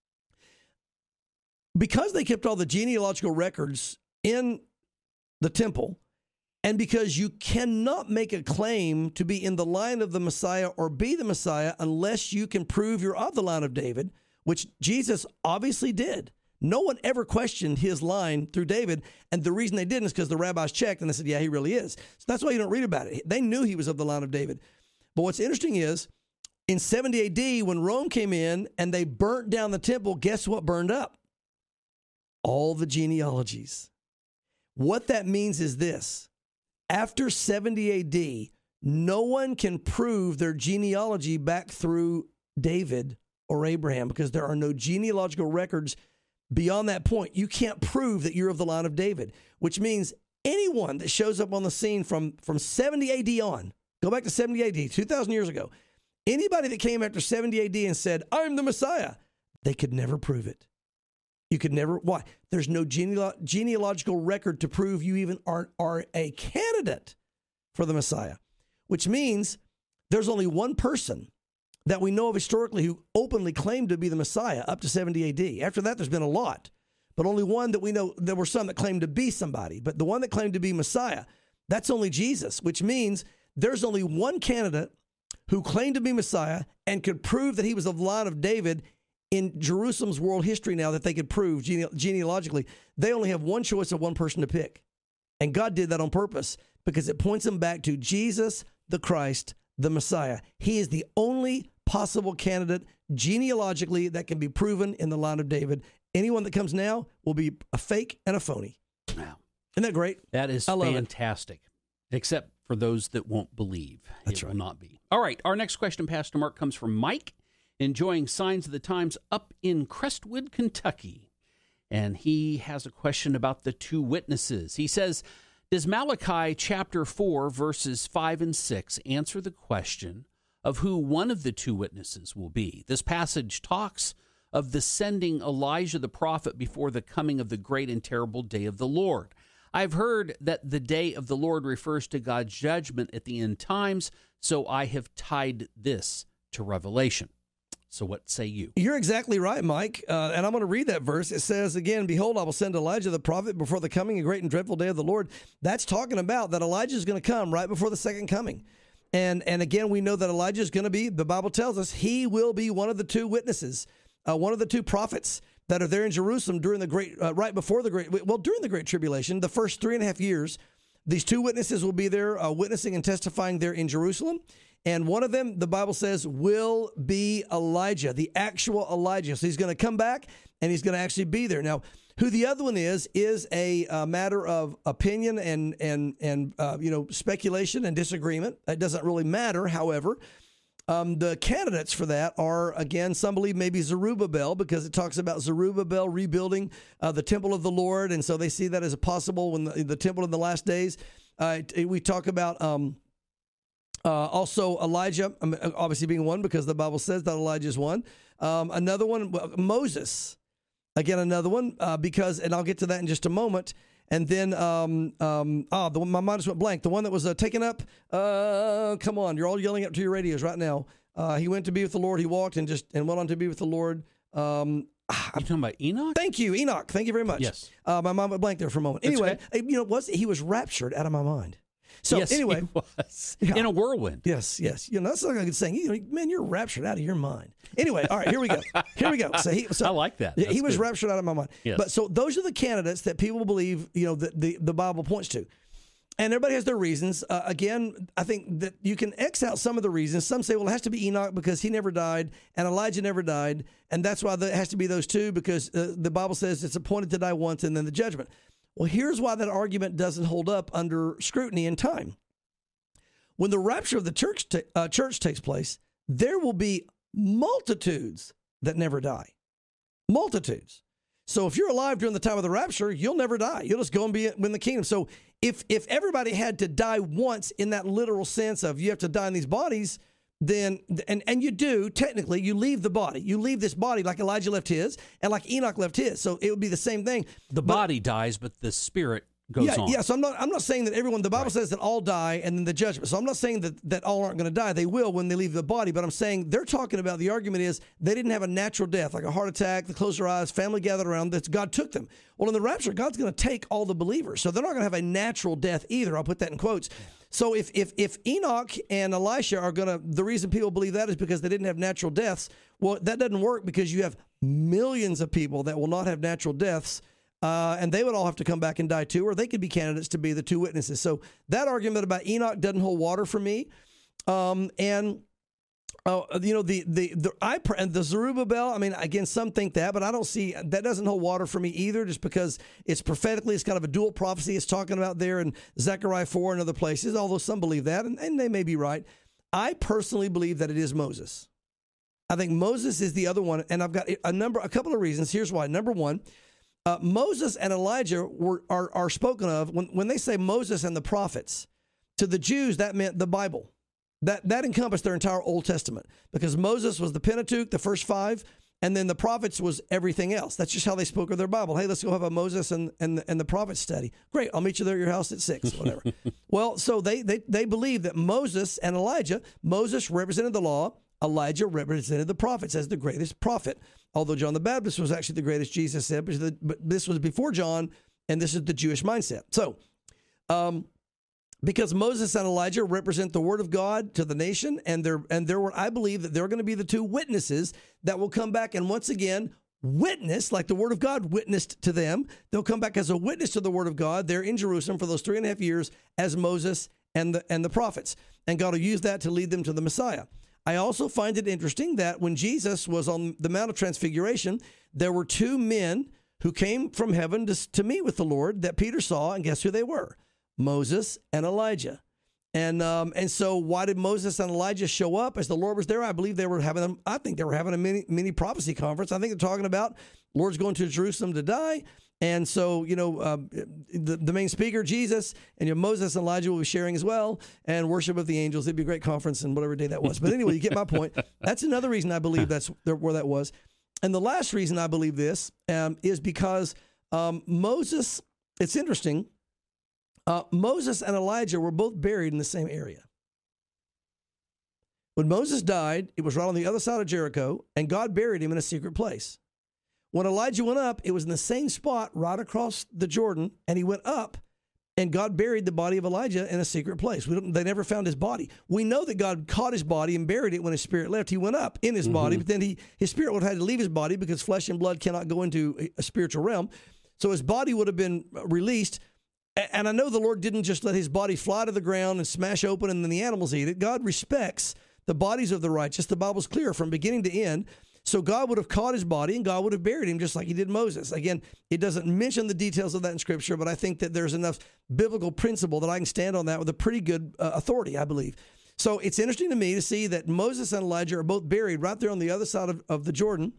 Because they kept all the genealogical records in the temple, and because you cannot make a claim to be in the line of the Messiah or be the Messiah unless you can prove you're of the line of David, which Jesus obviously did. No one ever questioned his line through David, and the reason they didn't is because the rabbis checked and they said, yeah, he really is. So that's why you don't read about it. They knew he was of the line of David. But what's interesting is, in 70 AD, when Rome came in and they burnt down the temple, guess what burned up? All the genealogies. What that means is this. After 70 AD, no one can prove their genealogy back through David or Abraham because there are no genealogical records beyond that point. You can't prove that you're of the line of David, which means anyone that shows up on the scene from 70 AD on, go back to 70 AD, 2,000 years ago, anybody that came after 70 AD and said, I'm the Messiah, they could never prove it. You could never, why? There's no genealogical record to prove you even are a candidate for the Messiah, which means there's only one person that we know of historically who openly claimed to be the Messiah up to 70 AD. After that, there's been a lot, but only one that we know. There were some that claimed to be somebody, but the one that claimed to be Messiah, that's only Jesus, which means there's only one candidate who claimed to be Messiah and could prove that he was of the line of David in Jerusalem's world history now that they could prove genealogically. They only have one choice of one person to pick. And God did that on purpose because it points them back to Jesus, the Christ, the Messiah. He is the only possible candidate genealogically that can be proven in the line of David. Anyone that comes now will be a fake and a phony. Wow. Isn't that great? That is fantastic. Except for those that won't believe. It will not be. All right. Our next question, Pastor Mark, comes from Mike, enjoying Signs of the Times up in Crestwood, Kentucky. And he has a question about the two witnesses. He says, does Malachi chapter 4, verses 5 and 6 answer the question of who one of the two witnesses will be? This passage talks of the sending Elijah the prophet before the coming of the great and terrible day of the Lord. I've heard that the day of the Lord refers to God's judgment at the end times, so I have tied this to Revelation. So what say you? You're exactly right, Mike. And I'm going to read that verse. It says again, behold, I will send Elijah the prophet before the coming and great and dreadful day of the Lord. That's talking about that Elijah is going to come right before the second coming. And again, we know that Elijah is going to be, the Bible tells us, he will be one of the two witnesses, one of the two prophets that are there in Jerusalem during the great, during the Great Tribulation, the first 3.5 years. These two witnesses will be there witnessing and testifying there in Jerusalem. And one of them, the Bible says, will be Elijah, the actual Elijah. So he's going to come back and he's going to actually be there. Now, who the other one is a matter of opinion and speculation and disagreement. It doesn't really matter. However, the candidates for that are, again, some believe maybe Zerubbabel, because it talks about Zerubbabel rebuilding the temple of the Lord. And so they see that as a possible when the temple in the last days. We talk about also Elijah, obviously being one, because the Bible says that Elijah is one. Another one, Moses. Again, another one, because, and I'll get to that in just a moment. And then, the one, my mind just went blank. The one that was taken up, come on, you're all yelling up to your radios right now. He went to be with the Lord. He walked and went on to be with the Lord. You talking about Enoch? Thank you, Enoch. Thank you very much. Yes. My mind went blank there for a moment. Anyway, he was raptured out of my mind. So yes, anyway, he was. In a whirlwind. Yes. That's like a good saying. Man, you're raptured out of your mind. Anyway, all right, here we go. So I like that. He was raptured out of my mind. Yes. But so those are the candidates that people believe, that the Bible points to. And everybody has their reasons. Again, I think that you can X out some of the reasons. Some say, well, it has to be Enoch because he never died and Elijah never died. And that's why it has to be those two, because the Bible says it's appointed to die once and then the judgment. Well, here's why that argument doesn't hold up under scrutiny and time. When the rapture of the church takes place, there will be multitudes that never die. Multitudes. So if you're alive during the time of the rapture, you'll never die. You'll just go and be in the kingdom. So if everybody had to die once in that literal sense of you have to die in these bodies, then, and you do, technically, you leave the body. You leave this body like Elijah left his and like Enoch left his. So it would be the same thing. The body dies, but the spirit goes on. Yeah, so I'm not saying that everyone, the Bible says that all die and then the judgment. So I'm not saying that all aren't going to die. They will when they leave the body, but I'm saying they're talking about, the argument is they didn't have a natural death, like a heart attack, they closed their eyes, family gathered around, that God took them. Well, in the rapture, God's going to take all the believers. So they're not going to have a natural death either. I'll put that in quotes. So if Enoch and Elisha are going to, the reason people believe that is because they didn't have natural deaths. Well, that doesn't work, because you have millions of people that will not have natural deaths, and they would all have to come back and die too, or they could be candidates to be the two witnesses. So that argument about Enoch doesn't hold water for me. The Zerubbabel, I mean, again, some think that, but I don't see, that doesn't hold water for me either, just because it's prophetically, it's kind of a dual prophecy it's talking about there in Zechariah 4 and other places, although some believe that, and they may be right. I personally believe that it is Moses. I think Moses is the other one, and I've got a couple of reasons. Here's why. Number one, Moses and Elijah are spoken of, when they say Moses and the prophets, to the Jews, that meant the Bible. That encompassed their entire Old Testament, because Moses was the Pentateuch, the first 5, and then the prophets was everything else. That's just how they spoke of their Bible. Hey, let's go have a Moses and the prophets study. Great, I'll meet you there at your house at 6, whatever. Well, so they believe that Moses and Elijah, Moses represented the law, Elijah represented the prophets as the greatest prophet. Although John the Baptist was actually the greatest, Jesus said, but this was before John, and this is the Jewish mindset. So, because Moses and Elijah represent the word of God to the nation, and I believe that they're going to be the two witnesses that will come back and once again witness, like the word of God witnessed to them. They'll come back as a witness to the word of God there in Jerusalem for those 3.5 years as Moses and the prophets. And God will use that to lead them to the Messiah. I also find it interesting that when Jesus was on the Mount of Transfiguration, there were 2 men who came from heaven to meet with the Lord that Peter saw, and guess who they were? Moses and Elijah. And so why did Moses and Elijah show up as the Lord was there? I believe they were having a mini prophecy conference. I think they're talking about Lord's going to Jerusalem to die. And so, the main speaker, Jesus, and Moses and Elijah will be sharing as well, and worship of the angels. It'd be a great conference and whatever day that was. But anyway, you get my point. That's another reason I believe that's where that was. And the last reason I believe this is because Moses, it's interesting, Moses and Elijah were both buried in the same area. When Moses died, it was right on the other side of Jericho, and God buried him in a secret place. When Elijah went up, it was in the same spot right across the Jordan, and he went up, and God buried the body of Elijah in a secret place. They never found his body. We know that God caught his body and buried it when his spirit left. He went up in his body, but then his spirit would have had to leave his body because flesh and blood cannot go into a spiritual realm. So his body would have been released. And I know the Lord didn't just let his body fly to the ground and smash open and then the animals eat it. God respects the bodies of the righteous. The Bible's clear from beginning to end. So God would have caught his body and God would have buried him just like he did Moses. Again, it doesn't mention the details of that in Scripture, but I think that there's enough biblical principle that I can stand on that with a pretty good authority, I believe. So it's interesting to me to see that Moses and Elijah are both buried right there on the other side of the Jordan.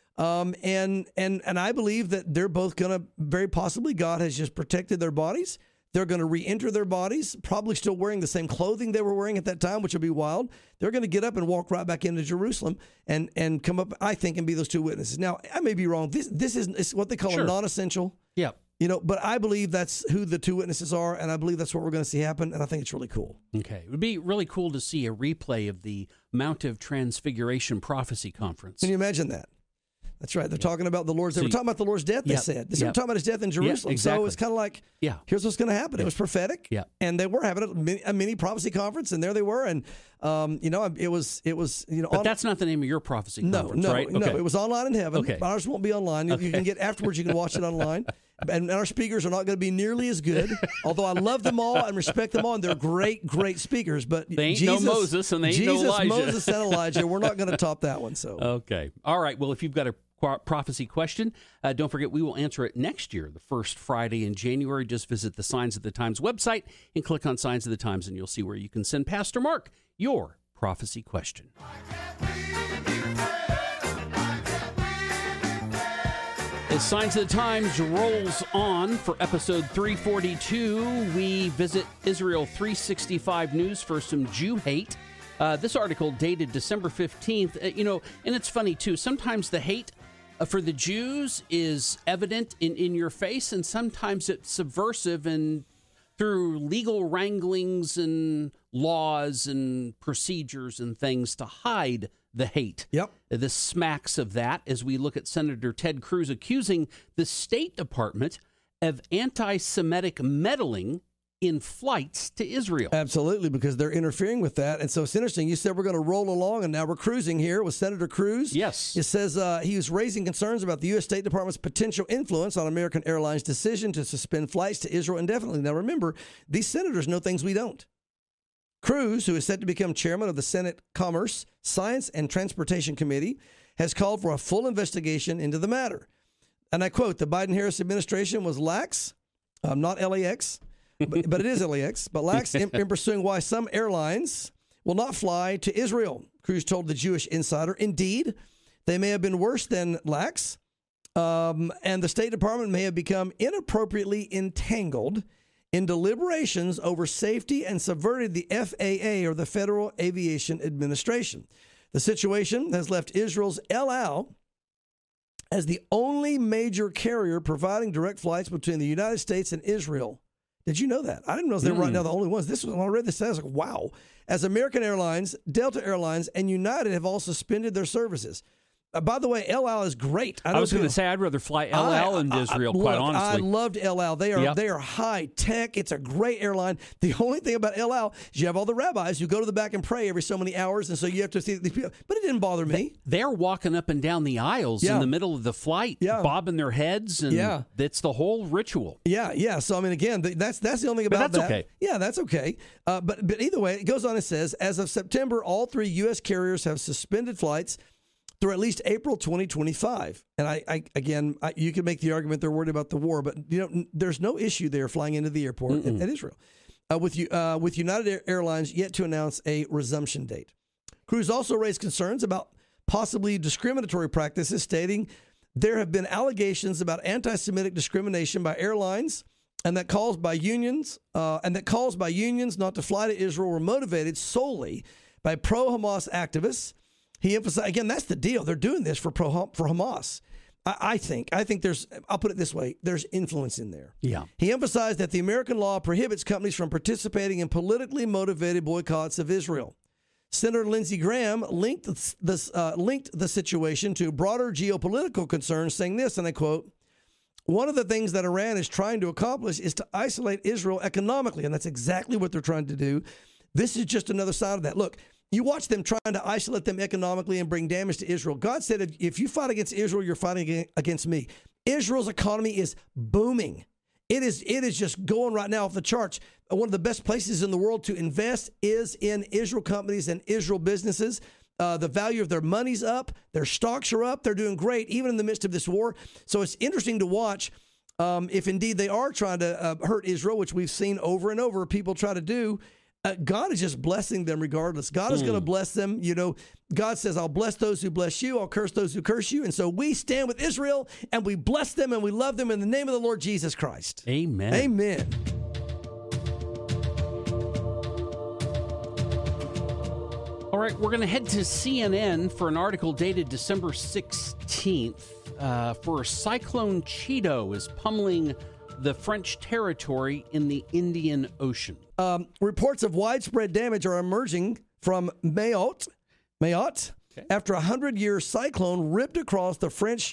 And I believe that they're both going to, very possibly, God has just protected their bodies. They're going to re-enter their bodies, probably still wearing the same clothing they were wearing at that time, which would be wild. They're going to get up and walk right back into Jerusalem and come up, I think, and be those two witnesses. Now, I may be wrong. This is what they call a non-essential. Yeah. But I believe that's who the two witnesses are, and I believe that's what we're going to see happen, and I think it's really cool. Okay. It would be really cool to see a replay of the Mount of Transfiguration Prophecy Conference. Can you imagine that? That's right. They're talking about the Lord's. They were talking about the Lord's death. They said they were talking about his death in Jerusalem. Exactly. So it's kind of like, here's what's going to happen. It was prophetic. Yeah. And they were having a mini prophecy conference, and there they were. And it was. But that's not the name of your prophecy conference, right? No, it was online in heaven. Okay. Ours won't be online. You can get afterwards. You can watch it online. And our speakers are not going to be nearly as good. Although I love them all and respect them all, and they're great speakers. But they ain't no Moses and they ain't no Elijah. Moses and Elijah. We're not going to top that one. So okay, all right. Well, if you've got a prophecy question, don't forget we will answer it next year, the first Friday in January. Just visit the Signs of the Times website and click on Signs of the Times, and you'll see where you can send Pastor Mark your prophecy question. As Signs of the Times rolls on for episode 342, we visit Israel 365 News for some Jew hate. This article dated December 15th, and it's funny too. Sometimes the hate for the Jews is evident in your face, and sometimes it's subversive and through legal wranglings and laws and procedures and things to hide the hate. Yep. This smacks of that as we look at Senator Ted Cruz accusing the State Department of anti-Semitic meddling in flights to Israel. Absolutely, because they're interfering with that. And so it's interesting. You said we're going to roll along, and now we're cruising here with Senator Cruz. Yes. It says he was raising concerns about the U.S. State Department's potential influence on American Airlines' decision to suspend flights to Israel indefinitely. Now, remember, these senators know things we don't. Cruz, who is set to become chairman of the Senate Commerce, Science, and Transportation Committee, has called for a full investigation into the matter. And I quote, the Biden-Harris administration was lax, not LAX, but it is LAX, but lax in pursuing why some airlines will not fly to Israel. Cruz told the Jewish Insider, indeed, they may have been worse than lax, and the State Department may have become inappropriately entangled in deliberations over safety and subverted the FAA, or the Federal Aviation Administration. The situation has left Israel's El Al as the only major carrier providing direct flights between the United States and Israel. Did you know that? I didn't know they were right now the only ones. This was when I read this, I was like, wow. As American Airlines, Delta Airlines, and United have all suspended their services. By the way, El Al is great. I was going to say I'd rather fly El Al into Israel, quite honestly. I loved El Al. They are high tech. It's a great airline. The only thing about El Al is you have all the rabbis who go to the back and pray every so many hours, and so you have to see these people. But it didn't bother me. They're walking up and down the aisles in the middle of the flight, bobbing their heads, and it's the whole ritual. Yeah. So I mean, again, that's the only thing about that. Okay. Yeah, that's okay. But either way, it goes on and says, as of September, all 3 U.S. carriers have suspended flights through at least April 2025. And I you can make the argument they're worried about the war, but there's no issue there flying into the airport at Israel. with United Airlines yet to announce a resumption date. Cruz also raised concerns about possibly discriminatory practices, stating there have been allegations about anti-Semitic discrimination by airlines, and that calls by unions not to fly to Israel were motivated solely by pro-Hamas activists. He emphasized, again, that's the deal. They're doing this for Hamas. I think there's, I'll put it this way, there's influence in there. Yeah. He emphasized that the American law prohibits companies from participating in politically motivated boycotts of Israel. Senator Lindsey Graham linked the situation to broader geopolitical concerns, saying this, and I quote, "One of the things that Iran is trying to accomplish is to isolate Israel economically," and that's exactly what they're trying to do. This is just another side of that. Look, you watch them trying to isolate them economically and bring damage to Israel. God said, if you fight against Israel, you're fighting against me. Israel's economy is booming. It is just going right now off the charts. One of the best places in the world to invest is in Israel companies and Israel businesses. The value of their money's up. Their stocks are up. They're doing great, even in the midst of this war. So it's interesting to watch if indeed they are trying to hurt Israel, which we've seen over and over people try to do. God is just blessing them regardless. God is going to bless them. You know, God says, I'll bless those who bless you. I'll curse those who curse you. And so we stand with Israel and we bless them and we love them in the name of the Lord Jesus Christ. Amen. Amen. All right, we're going to head to CNN for an article dated December 16th for Cyclone Cheeto is pummeling the French territory in the Indian Ocean. Reports of widespread damage are emerging from Mayotte after a 100-year cyclone ripped across the French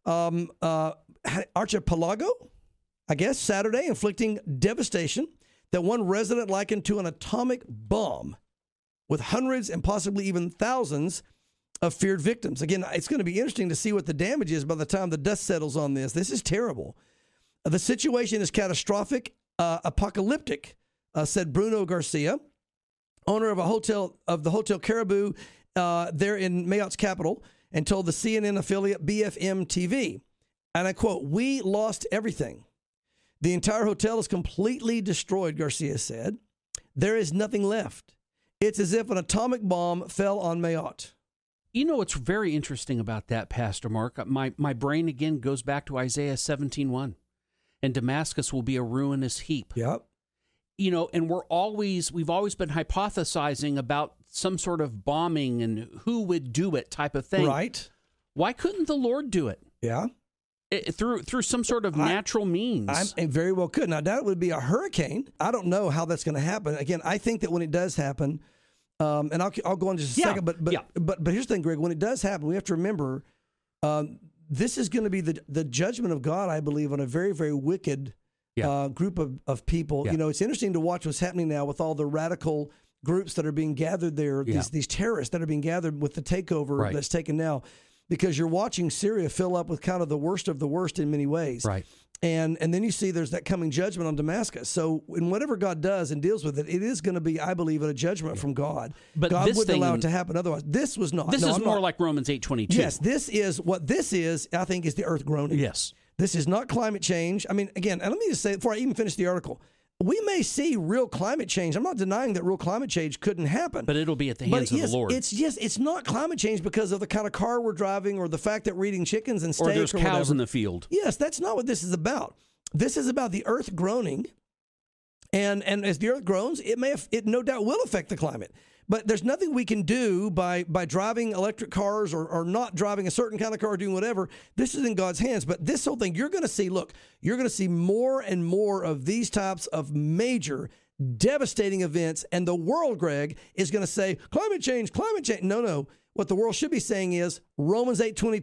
archipelago, I guess, Saturday, inflicting devastation that one resident likened to an atomic bomb, with hundreds and possibly even thousands of feared victims. Again, it's going to be interesting to see what the damage is by the time the dust settles on this. This is terrible. The situation is catastrophic, apocalyptic, said Bruno Garcia, owner of the Hotel Caribou there in Mayotte's capital, and told the CNN affiliate BFM TV, and I quote, "We lost everything. The entire hotel is completely destroyed," Garcia said. "There is nothing left. It's as if an atomic bomb fell on Mayotte." You know what's very interesting about that, Pastor Mark? My brain again goes back to Isaiah 17:1. And Damascus will be a ruinous heap. Yep. You know, and we've always been hypothesizing about some sort of bombing and who would do it type of thing. Right. Why couldn't the Lord do it? Yeah. Through some sort of natural means. I very well could. Now, that would be a hurricane. I don't know how that's going to happen. Again, I think that when it does happen, and I'll go on just a second, but here's the thing, Greg. When it does happen, we have to remember this is going to be the judgment of God, I believe, on a very, very wicked group of people. Yeah. You know, it's interesting to watch what's happening now with all the radical groups that are being gathered there, these terrorists that are being gathered with the takeover that's taken now, because you're watching Syria fill up with kind of the worst of the worst in many ways. Right. And then you see there's that coming judgment on Damascus. So in whatever God does and deals with it, it is going to be, I believe, a judgment from God. But God wouldn't allow it to happen otherwise. This was not. This is more like Romans 8:22. Yes, this is, I think, is the earth groaning. Yes. This is not climate change. I mean, again, and let me just say, before I even finish the article, we may see real climate change. I'm not denying that real climate change couldn't happen. But it'll be at the hands of the Lord. It's not climate change because of the kind of car we're driving or the fact that we're eating chickens and steak or there's cows in the field. Yes, that's not what this is about. This is about the earth groaning, and as the earth groans, it no doubt will affect the climate. But there's nothing we can do by driving electric cars or not driving a certain kind of car or doing whatever. This is in God's hands. But this whole thing, you're going to see more and more of these types of major, devastating events. And the world, Greg, is going to say, climate change. No. What the world should be saying is Romans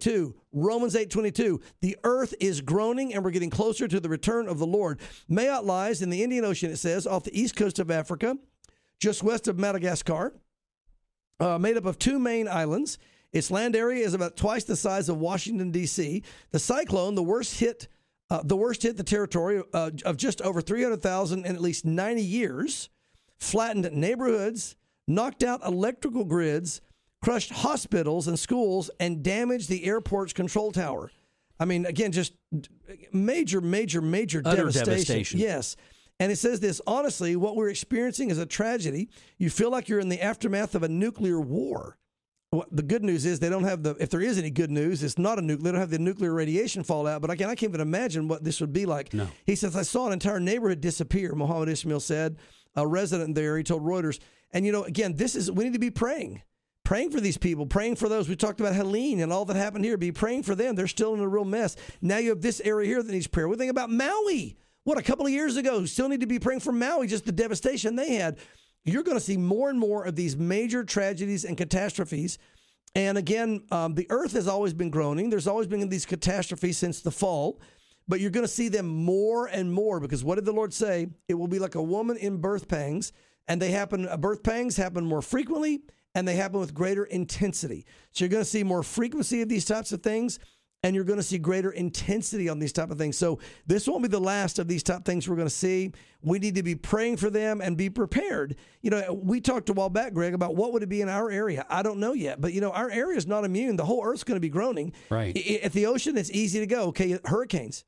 8:22. The earth is groaning and we're getting closer to the return of the Lord. Mayotte lies in the Indian Ocean, it says, off the east coast of Africa, just west of Madagascar, made up of two main islands. Its land area is about twice the size of Washington, D.C. The cyclone, the worst hit the territory of just over 300,000 in at least 90 years, flattened neighborhoods, knocked out electrical grids, crushed hospitals and schools, and damaged the airport's control tower. I mean, again, just major Utter devastation. Yes. And it says this, honestly, what we're experiencing is a tragedy. You feel like you're in the aftermath of a nuclear war. Well, the good news is they don't have if there is any good news, it's not a nuclear, they don't have the nuclear radiation fallout. But again, I can't even imagine what this would be like. No. He says, I saw an entire neighborhood disappear, Mohammed Ismail said, a resident there. He told Reuters. And, again, we need to be praying for these people, praying for those. We talked about Helene and all that happened here. Be praying for them. They're still in a real mess. Now you have this area here that needs prayer. We think about Maui. A couple of years ago, still need to be praying for Maui, just the devastation they had. You're going to see more and more of these major tragedies and catastrophes. And again, the earth has always been groaning. There's always been these catastrophes since the fall, but you're going to see them more and more because what did the Lord say? It will be like a woman in birth pangs, and birth pangs happen more frequently, and they happen with greater intensity. So you're going to see more frequency of these types of things, and you're going to see greater intensity on these type of things. So this won't be the last of these type things we're going to see. We need to be praying for them and be prepared. We talked a while back, Greg, about what would it be in our area. I don't know yet, but our area is not immune. The whole earth's going to be groaning. Right. At the ocean, it's easy to go. Okay, hurricanes.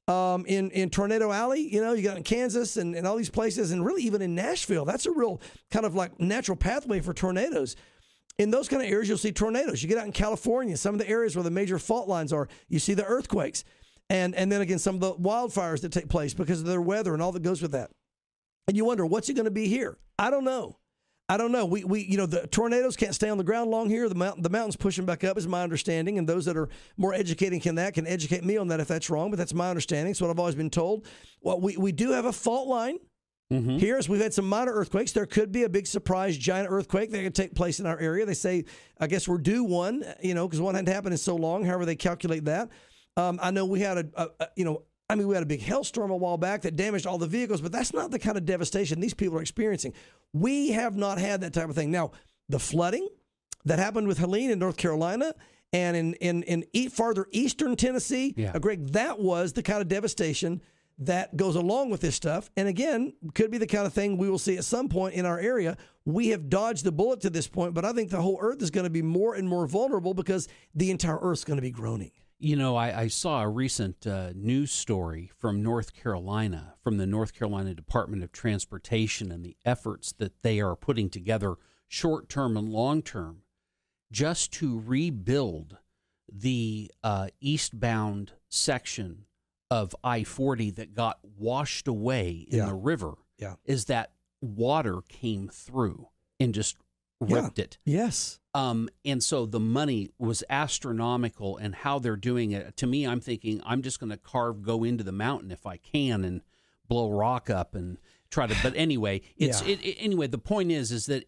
In Tornado Alley, you got in Kansas and all these places, and really even in Nashville, that's a real kind of like natural pathway for tornadoes. In those kind of areas, you'll see tornadoes. You get out in California, some of the areas where the major fault lines are, you see the earthquakes. And then again, some of the wildfires that take place because of their weather and all that goes with that. And you wonder, what's it going to be here? I don't know. We the tornadoes can't stay on the ground long here. The mountains pushing back up is my understanding. And those that are more educated can educate me on that if that's wrong. But that's my understanding. It's what I've always been told. Well, we do have a fault line. Mm-hmm. Here, as we've had some minor earthquakes, there could be a big surprise giant earthquake that could take place in our area. They say, I guess we're due one, because one hadn't happened in so long, however they calculate that. I know we had we had a big hailstorm a while back that damaged all the vehicles, but that's not the kind of devastation these people are experiencing. We have not had that type of thing. Now, the flooding that happened with Helene in North Carolina and in farther eastern Tennessee, Greg, that was the kind of devastation that goes along with this stuff. And again, could be the kind of thing we will see at some point in our area. We have dodged the bullet to this point, but I think the whole earth is going to be more and more vulnerable because the entire earth's going to be groaning. I saw a recent news story from North Carolina, from the North Carolina Department of Transportation and the efforts that they are putting together short-term and long-term just to rebuild the eastbound section of I-40 that got washed away in the river. Is that water came through and just ripped it. Yes. And so the money was astronomical, and how they're doing it. To me, I'm thinking I'm just going to go into the mountain if I can and blow rock up and try to. But anyway, anyway, the point is that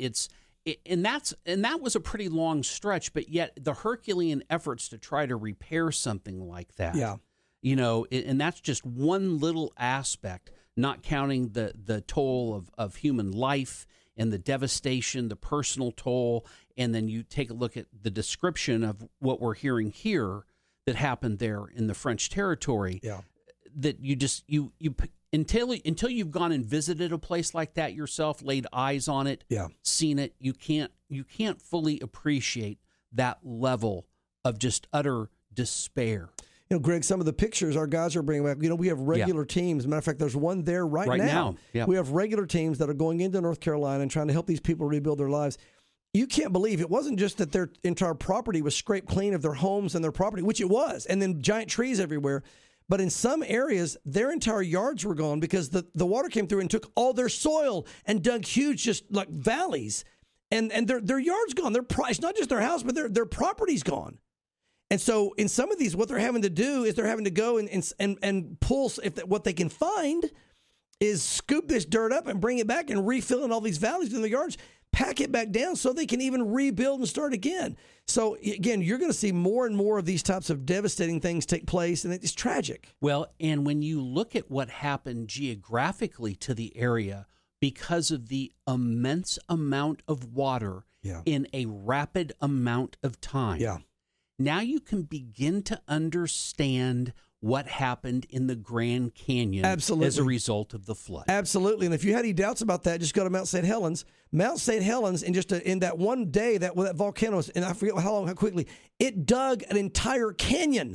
that was a pretty long stretch, but yet the Herculean efforts to try to repair something like that. Yeah. And that's just one little aspect, not counting the toll of human life and the devastation, the personal toll. And then you take a look at the description of what we're hearing here that happened there in the French territory. Yeah. That you until you've gone and visited a place like that yourself, laid eyes on it, seen it, you can't fully appreciate that level of just utter despair. Greg, some of the pictures our guys are bringing back, we have regular teams. As a matter of fact, there's one there right now. Yeah. We have regular teams that are going into North Carolina and trying to help these people rebuild their lives. You can't believe it wasn't just that their entire property was scraped clean of their homes and their property, which it was, and then giant trees everywhere. But in some areas, their entire yards were gone because the water came through and took all their soil and dug huge, just like valleys. And their yard's gone. It's not just their house, but their property's gone. And so in some of these, what they're having to do is they're having to go and pull, what they can find is scoop this dirt up and bring it back and refill in all these valleys in the yards, pack it back down so they can even rebuild and start again. So again, you're going to see more and more of these types of devastating things take place, and it's tragic. Well, and when you look at what happened geographically to the area because of the immense amount of water in a rapid amount of time. Yeah. Now you can begin to understand what happened in the Grand Canyon as a result of the flood. Absolutely. And if you had any doubts about that, just go to Mount St. Helens. Mount St. Helens, in that one day that volcano, and I forget how quickly, it dug an entire canyon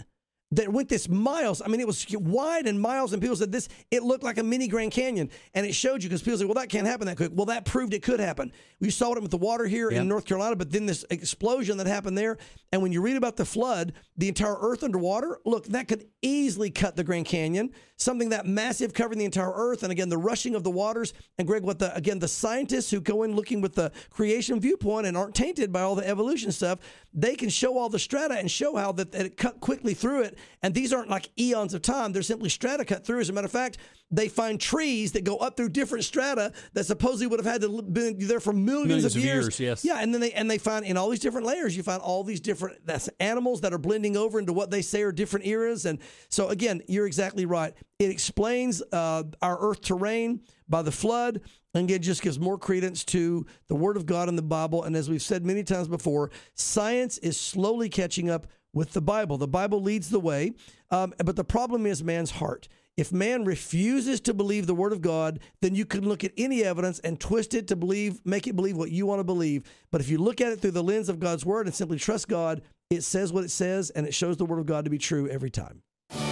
that went this miles. I mean, it was wide and miles, and people said it looked like a mini Grand Canyon. And it showed you, because people said, well, that can't happen that quick. Well, that proved it could happen. We saw it with the water here in North Carolina, but then this explosion that happened there. And when you read about the flood, the entire earth underwater, look, that could easily cut the Grand Canyon, something that massive covering the entire earth. And again, the rushing of the waters. And Greg, the scientists who go in looking with the creation viewpoint and aren't tainted by all the evolution stuff, they can show all the strata and show how that it cut quickly through it. And these aren't like eons of time. They're simply strata cut through. As a matter of fact, they find trees that go up through different strata that supposedly would have had to been there for millions of years. Yes. Yeah, and then they find in all these different layers, you find all these different animals that are blending over into what they say are different eras. And so again, you're exactly right. It explains our earth terrain by the flood, and it just gives more credence to the Word of God in the Bible. And as we've said many times before, science is slowly catching up with the Bible. The Bible leads the way, but the problem is man's heart. If man refuses to believe the Word of God, then you can look at any evidence and twist it to make it believe what you want to believe. But if you look at it through the lens of God's Word and simply trust God, it says what it says, and it shows the Word of God to be true every time.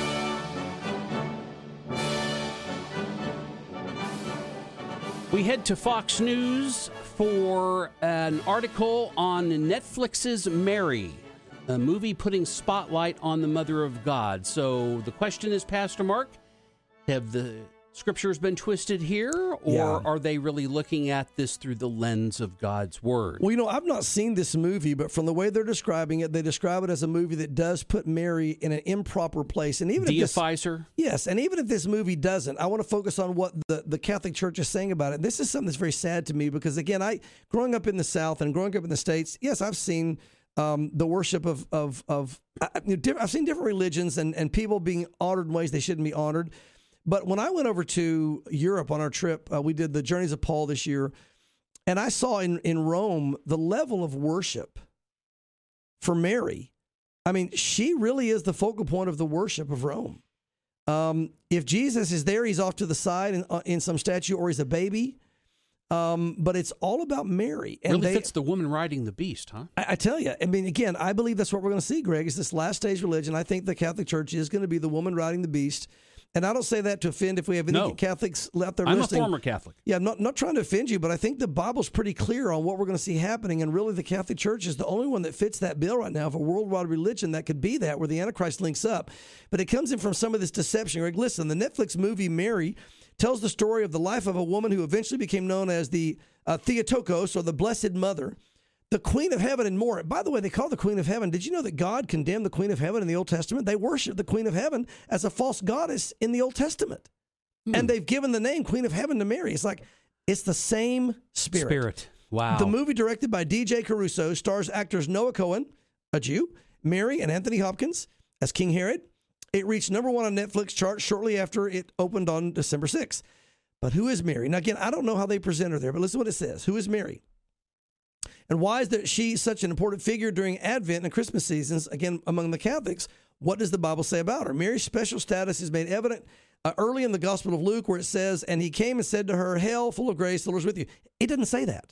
We head to Fox News for an article on Netflix's Mary, a movie putting spotlight on the Mother of God. So the question is, Pastor Mark, have the scriptures been twisted here, or are they really looking at this through the lens of God's Word? Well, I've not seen this movie, but from the way they're describing it, they describe it as a movie that does put Mary in an improper place. And even deifies her? Yes, and even if this movie doesn't, I want to focus on what the Catholic Church is saying about it. This is something that's very sad to me, because, again, growing up in the South and growing up in the States, yes, I've seen the worship I've seen different religions and people being honored in ways they shouldn't be honored. But when I went over to Europe on our trip, we did the Journeys of Paul this year, and I saw in Rome the level of worship for Mary. I mean, she really is the focal point of the worship of Rome. If Jesus is there, he's off to the side in some statue, or he's a baby. But it's all about Mary. And really fits the woman riding the beast, huh? I tell you, I mean, again, I believe that's what we're going to see, Greg, is this last stage religion. I think the Catholic Church is going to be the woman riding the beast. And I don't say that to offend if we have any Catholics out there listening. I'm a former Catholic. Yeah, I'm not trying to offend you, but I think the Bible's pretty clear on what we're going to see happening. And really, the Catholic Church is the only one that fits that bill right now of a worldwide religion that could be that, where the Antichrist links up. But it comes in from some of this deception. Greg, listen, the Netflix movie Mary tells the story of the life of a woman who eventually became known as the Theotokos, or the Blessed Mother, the Queen of Heaven, and more. By the way, they call her the Queen of Heaven. Did you know that God condemned the Queen of Heaven in the Old Testament? They worship the Queen of Heaven as a false goddess in the Old Testament. And they've given the name Queen of Heaven to Mary. It's like, it's the same spirit. Wow. The movie, directed by DJ Caruso, stars actors Noah Cohen, a Jew, Mary and Anthony Hopkins as King Herod. It reached number 1 on Netflix charts shortly after it opened on December 6th. But who is Mary? Now, again, I don't know how they present her there, but listen to what it says. Who is Mary? And why is that she such an important figure during Advent and Christmas seasons, again, among the Catholics? What does the Bible say about her? Mary's special status is made evident early in the Gospel of Luke, where it says, and he came and said to her, "Hail, full of grace, the Lord's with you." It didn't say that.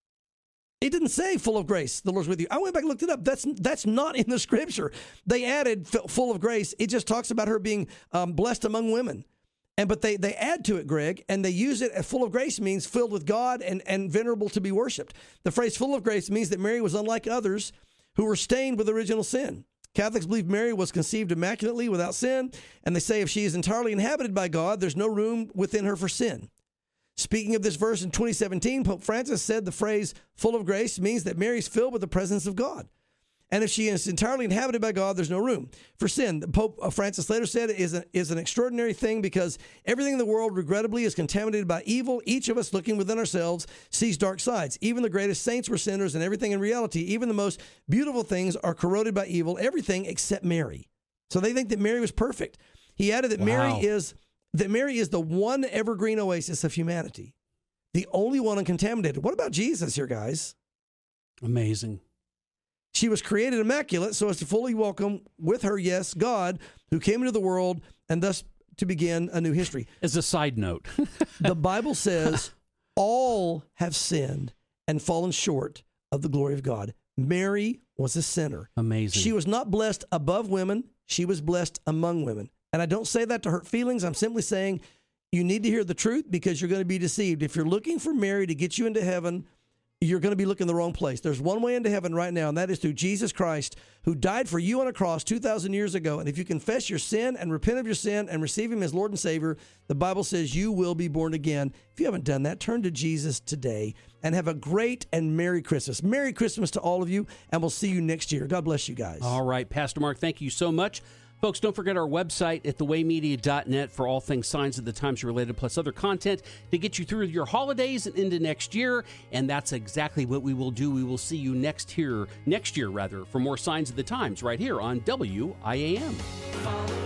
It didn't say full of grace, the Lord's with you. I went back and looked it up. That's not in the scripture. They added full of grace. It just talks about her being blessed among women. But they add to it, Greg, and they use it as full of grace means filled with God and venerable to be worshipped. The phrase full of grace means that Mary was unlike others who were stained with original sin. Catholics believe Mary was conceived immaculately without sin, and they say if she is entirely inhabited by God, there's no room within her for sin. Speaking of this verse in 2017, Pope Francis said the phrase full of grace means that Mary's filled with the presence of God. And if she is entirely inhabited by God, there's no room for sin. Pope Francis later said it is an extraordinary thing because everything in the world, regrettably, is contaminated by evil. Each of us, looking within ourselves, sees dark sides. Even the greatest saints were sinners, and everything in reality, even the most beautiful things, are corroded by evil. Everything except Mary. So they think that Mary was perfect. He added that Mary is the one evergreen oasis of humanity, the only one uncontaminated. What about Jesus here, guys? Amazing. She was created immaculate so as to fully welcome with her, yes, God, who came into the world and thus to begin a new history. As a side note, the Bible says all have sinned and fallen short of the glory of God. Mary was a sinner. Amazing. She was not blessed above women. she was blessed among women. And I don't say that to hurt feelings. I'm simply saying you need to hear the truth because you're going to be deceived. If you're looking for Mary to get you into heaven, you're going to be looking the wrong place. There's one way into heaven right now, and that is through Jesus Christ, who died for you on a cross 2,000 years ago. And if you confess your sin and repent of your sin and receive him as Lord and Savior, the Bible says you will be born again. If you haven't done that, turn to Jesus today and have a great and Merry Christmas. Merry Christmas to all of you, and we'll see you next year. God bless you guys. All right, Pastor Mark, thank you so much. Folks, don't forget our website at thewaymedia.net for all things Signs of the Times related, plus other content to get you through your holidays and into next year. And that's exactly what we will do. We will see you next year, for more Signs of the Times right here on WIAM.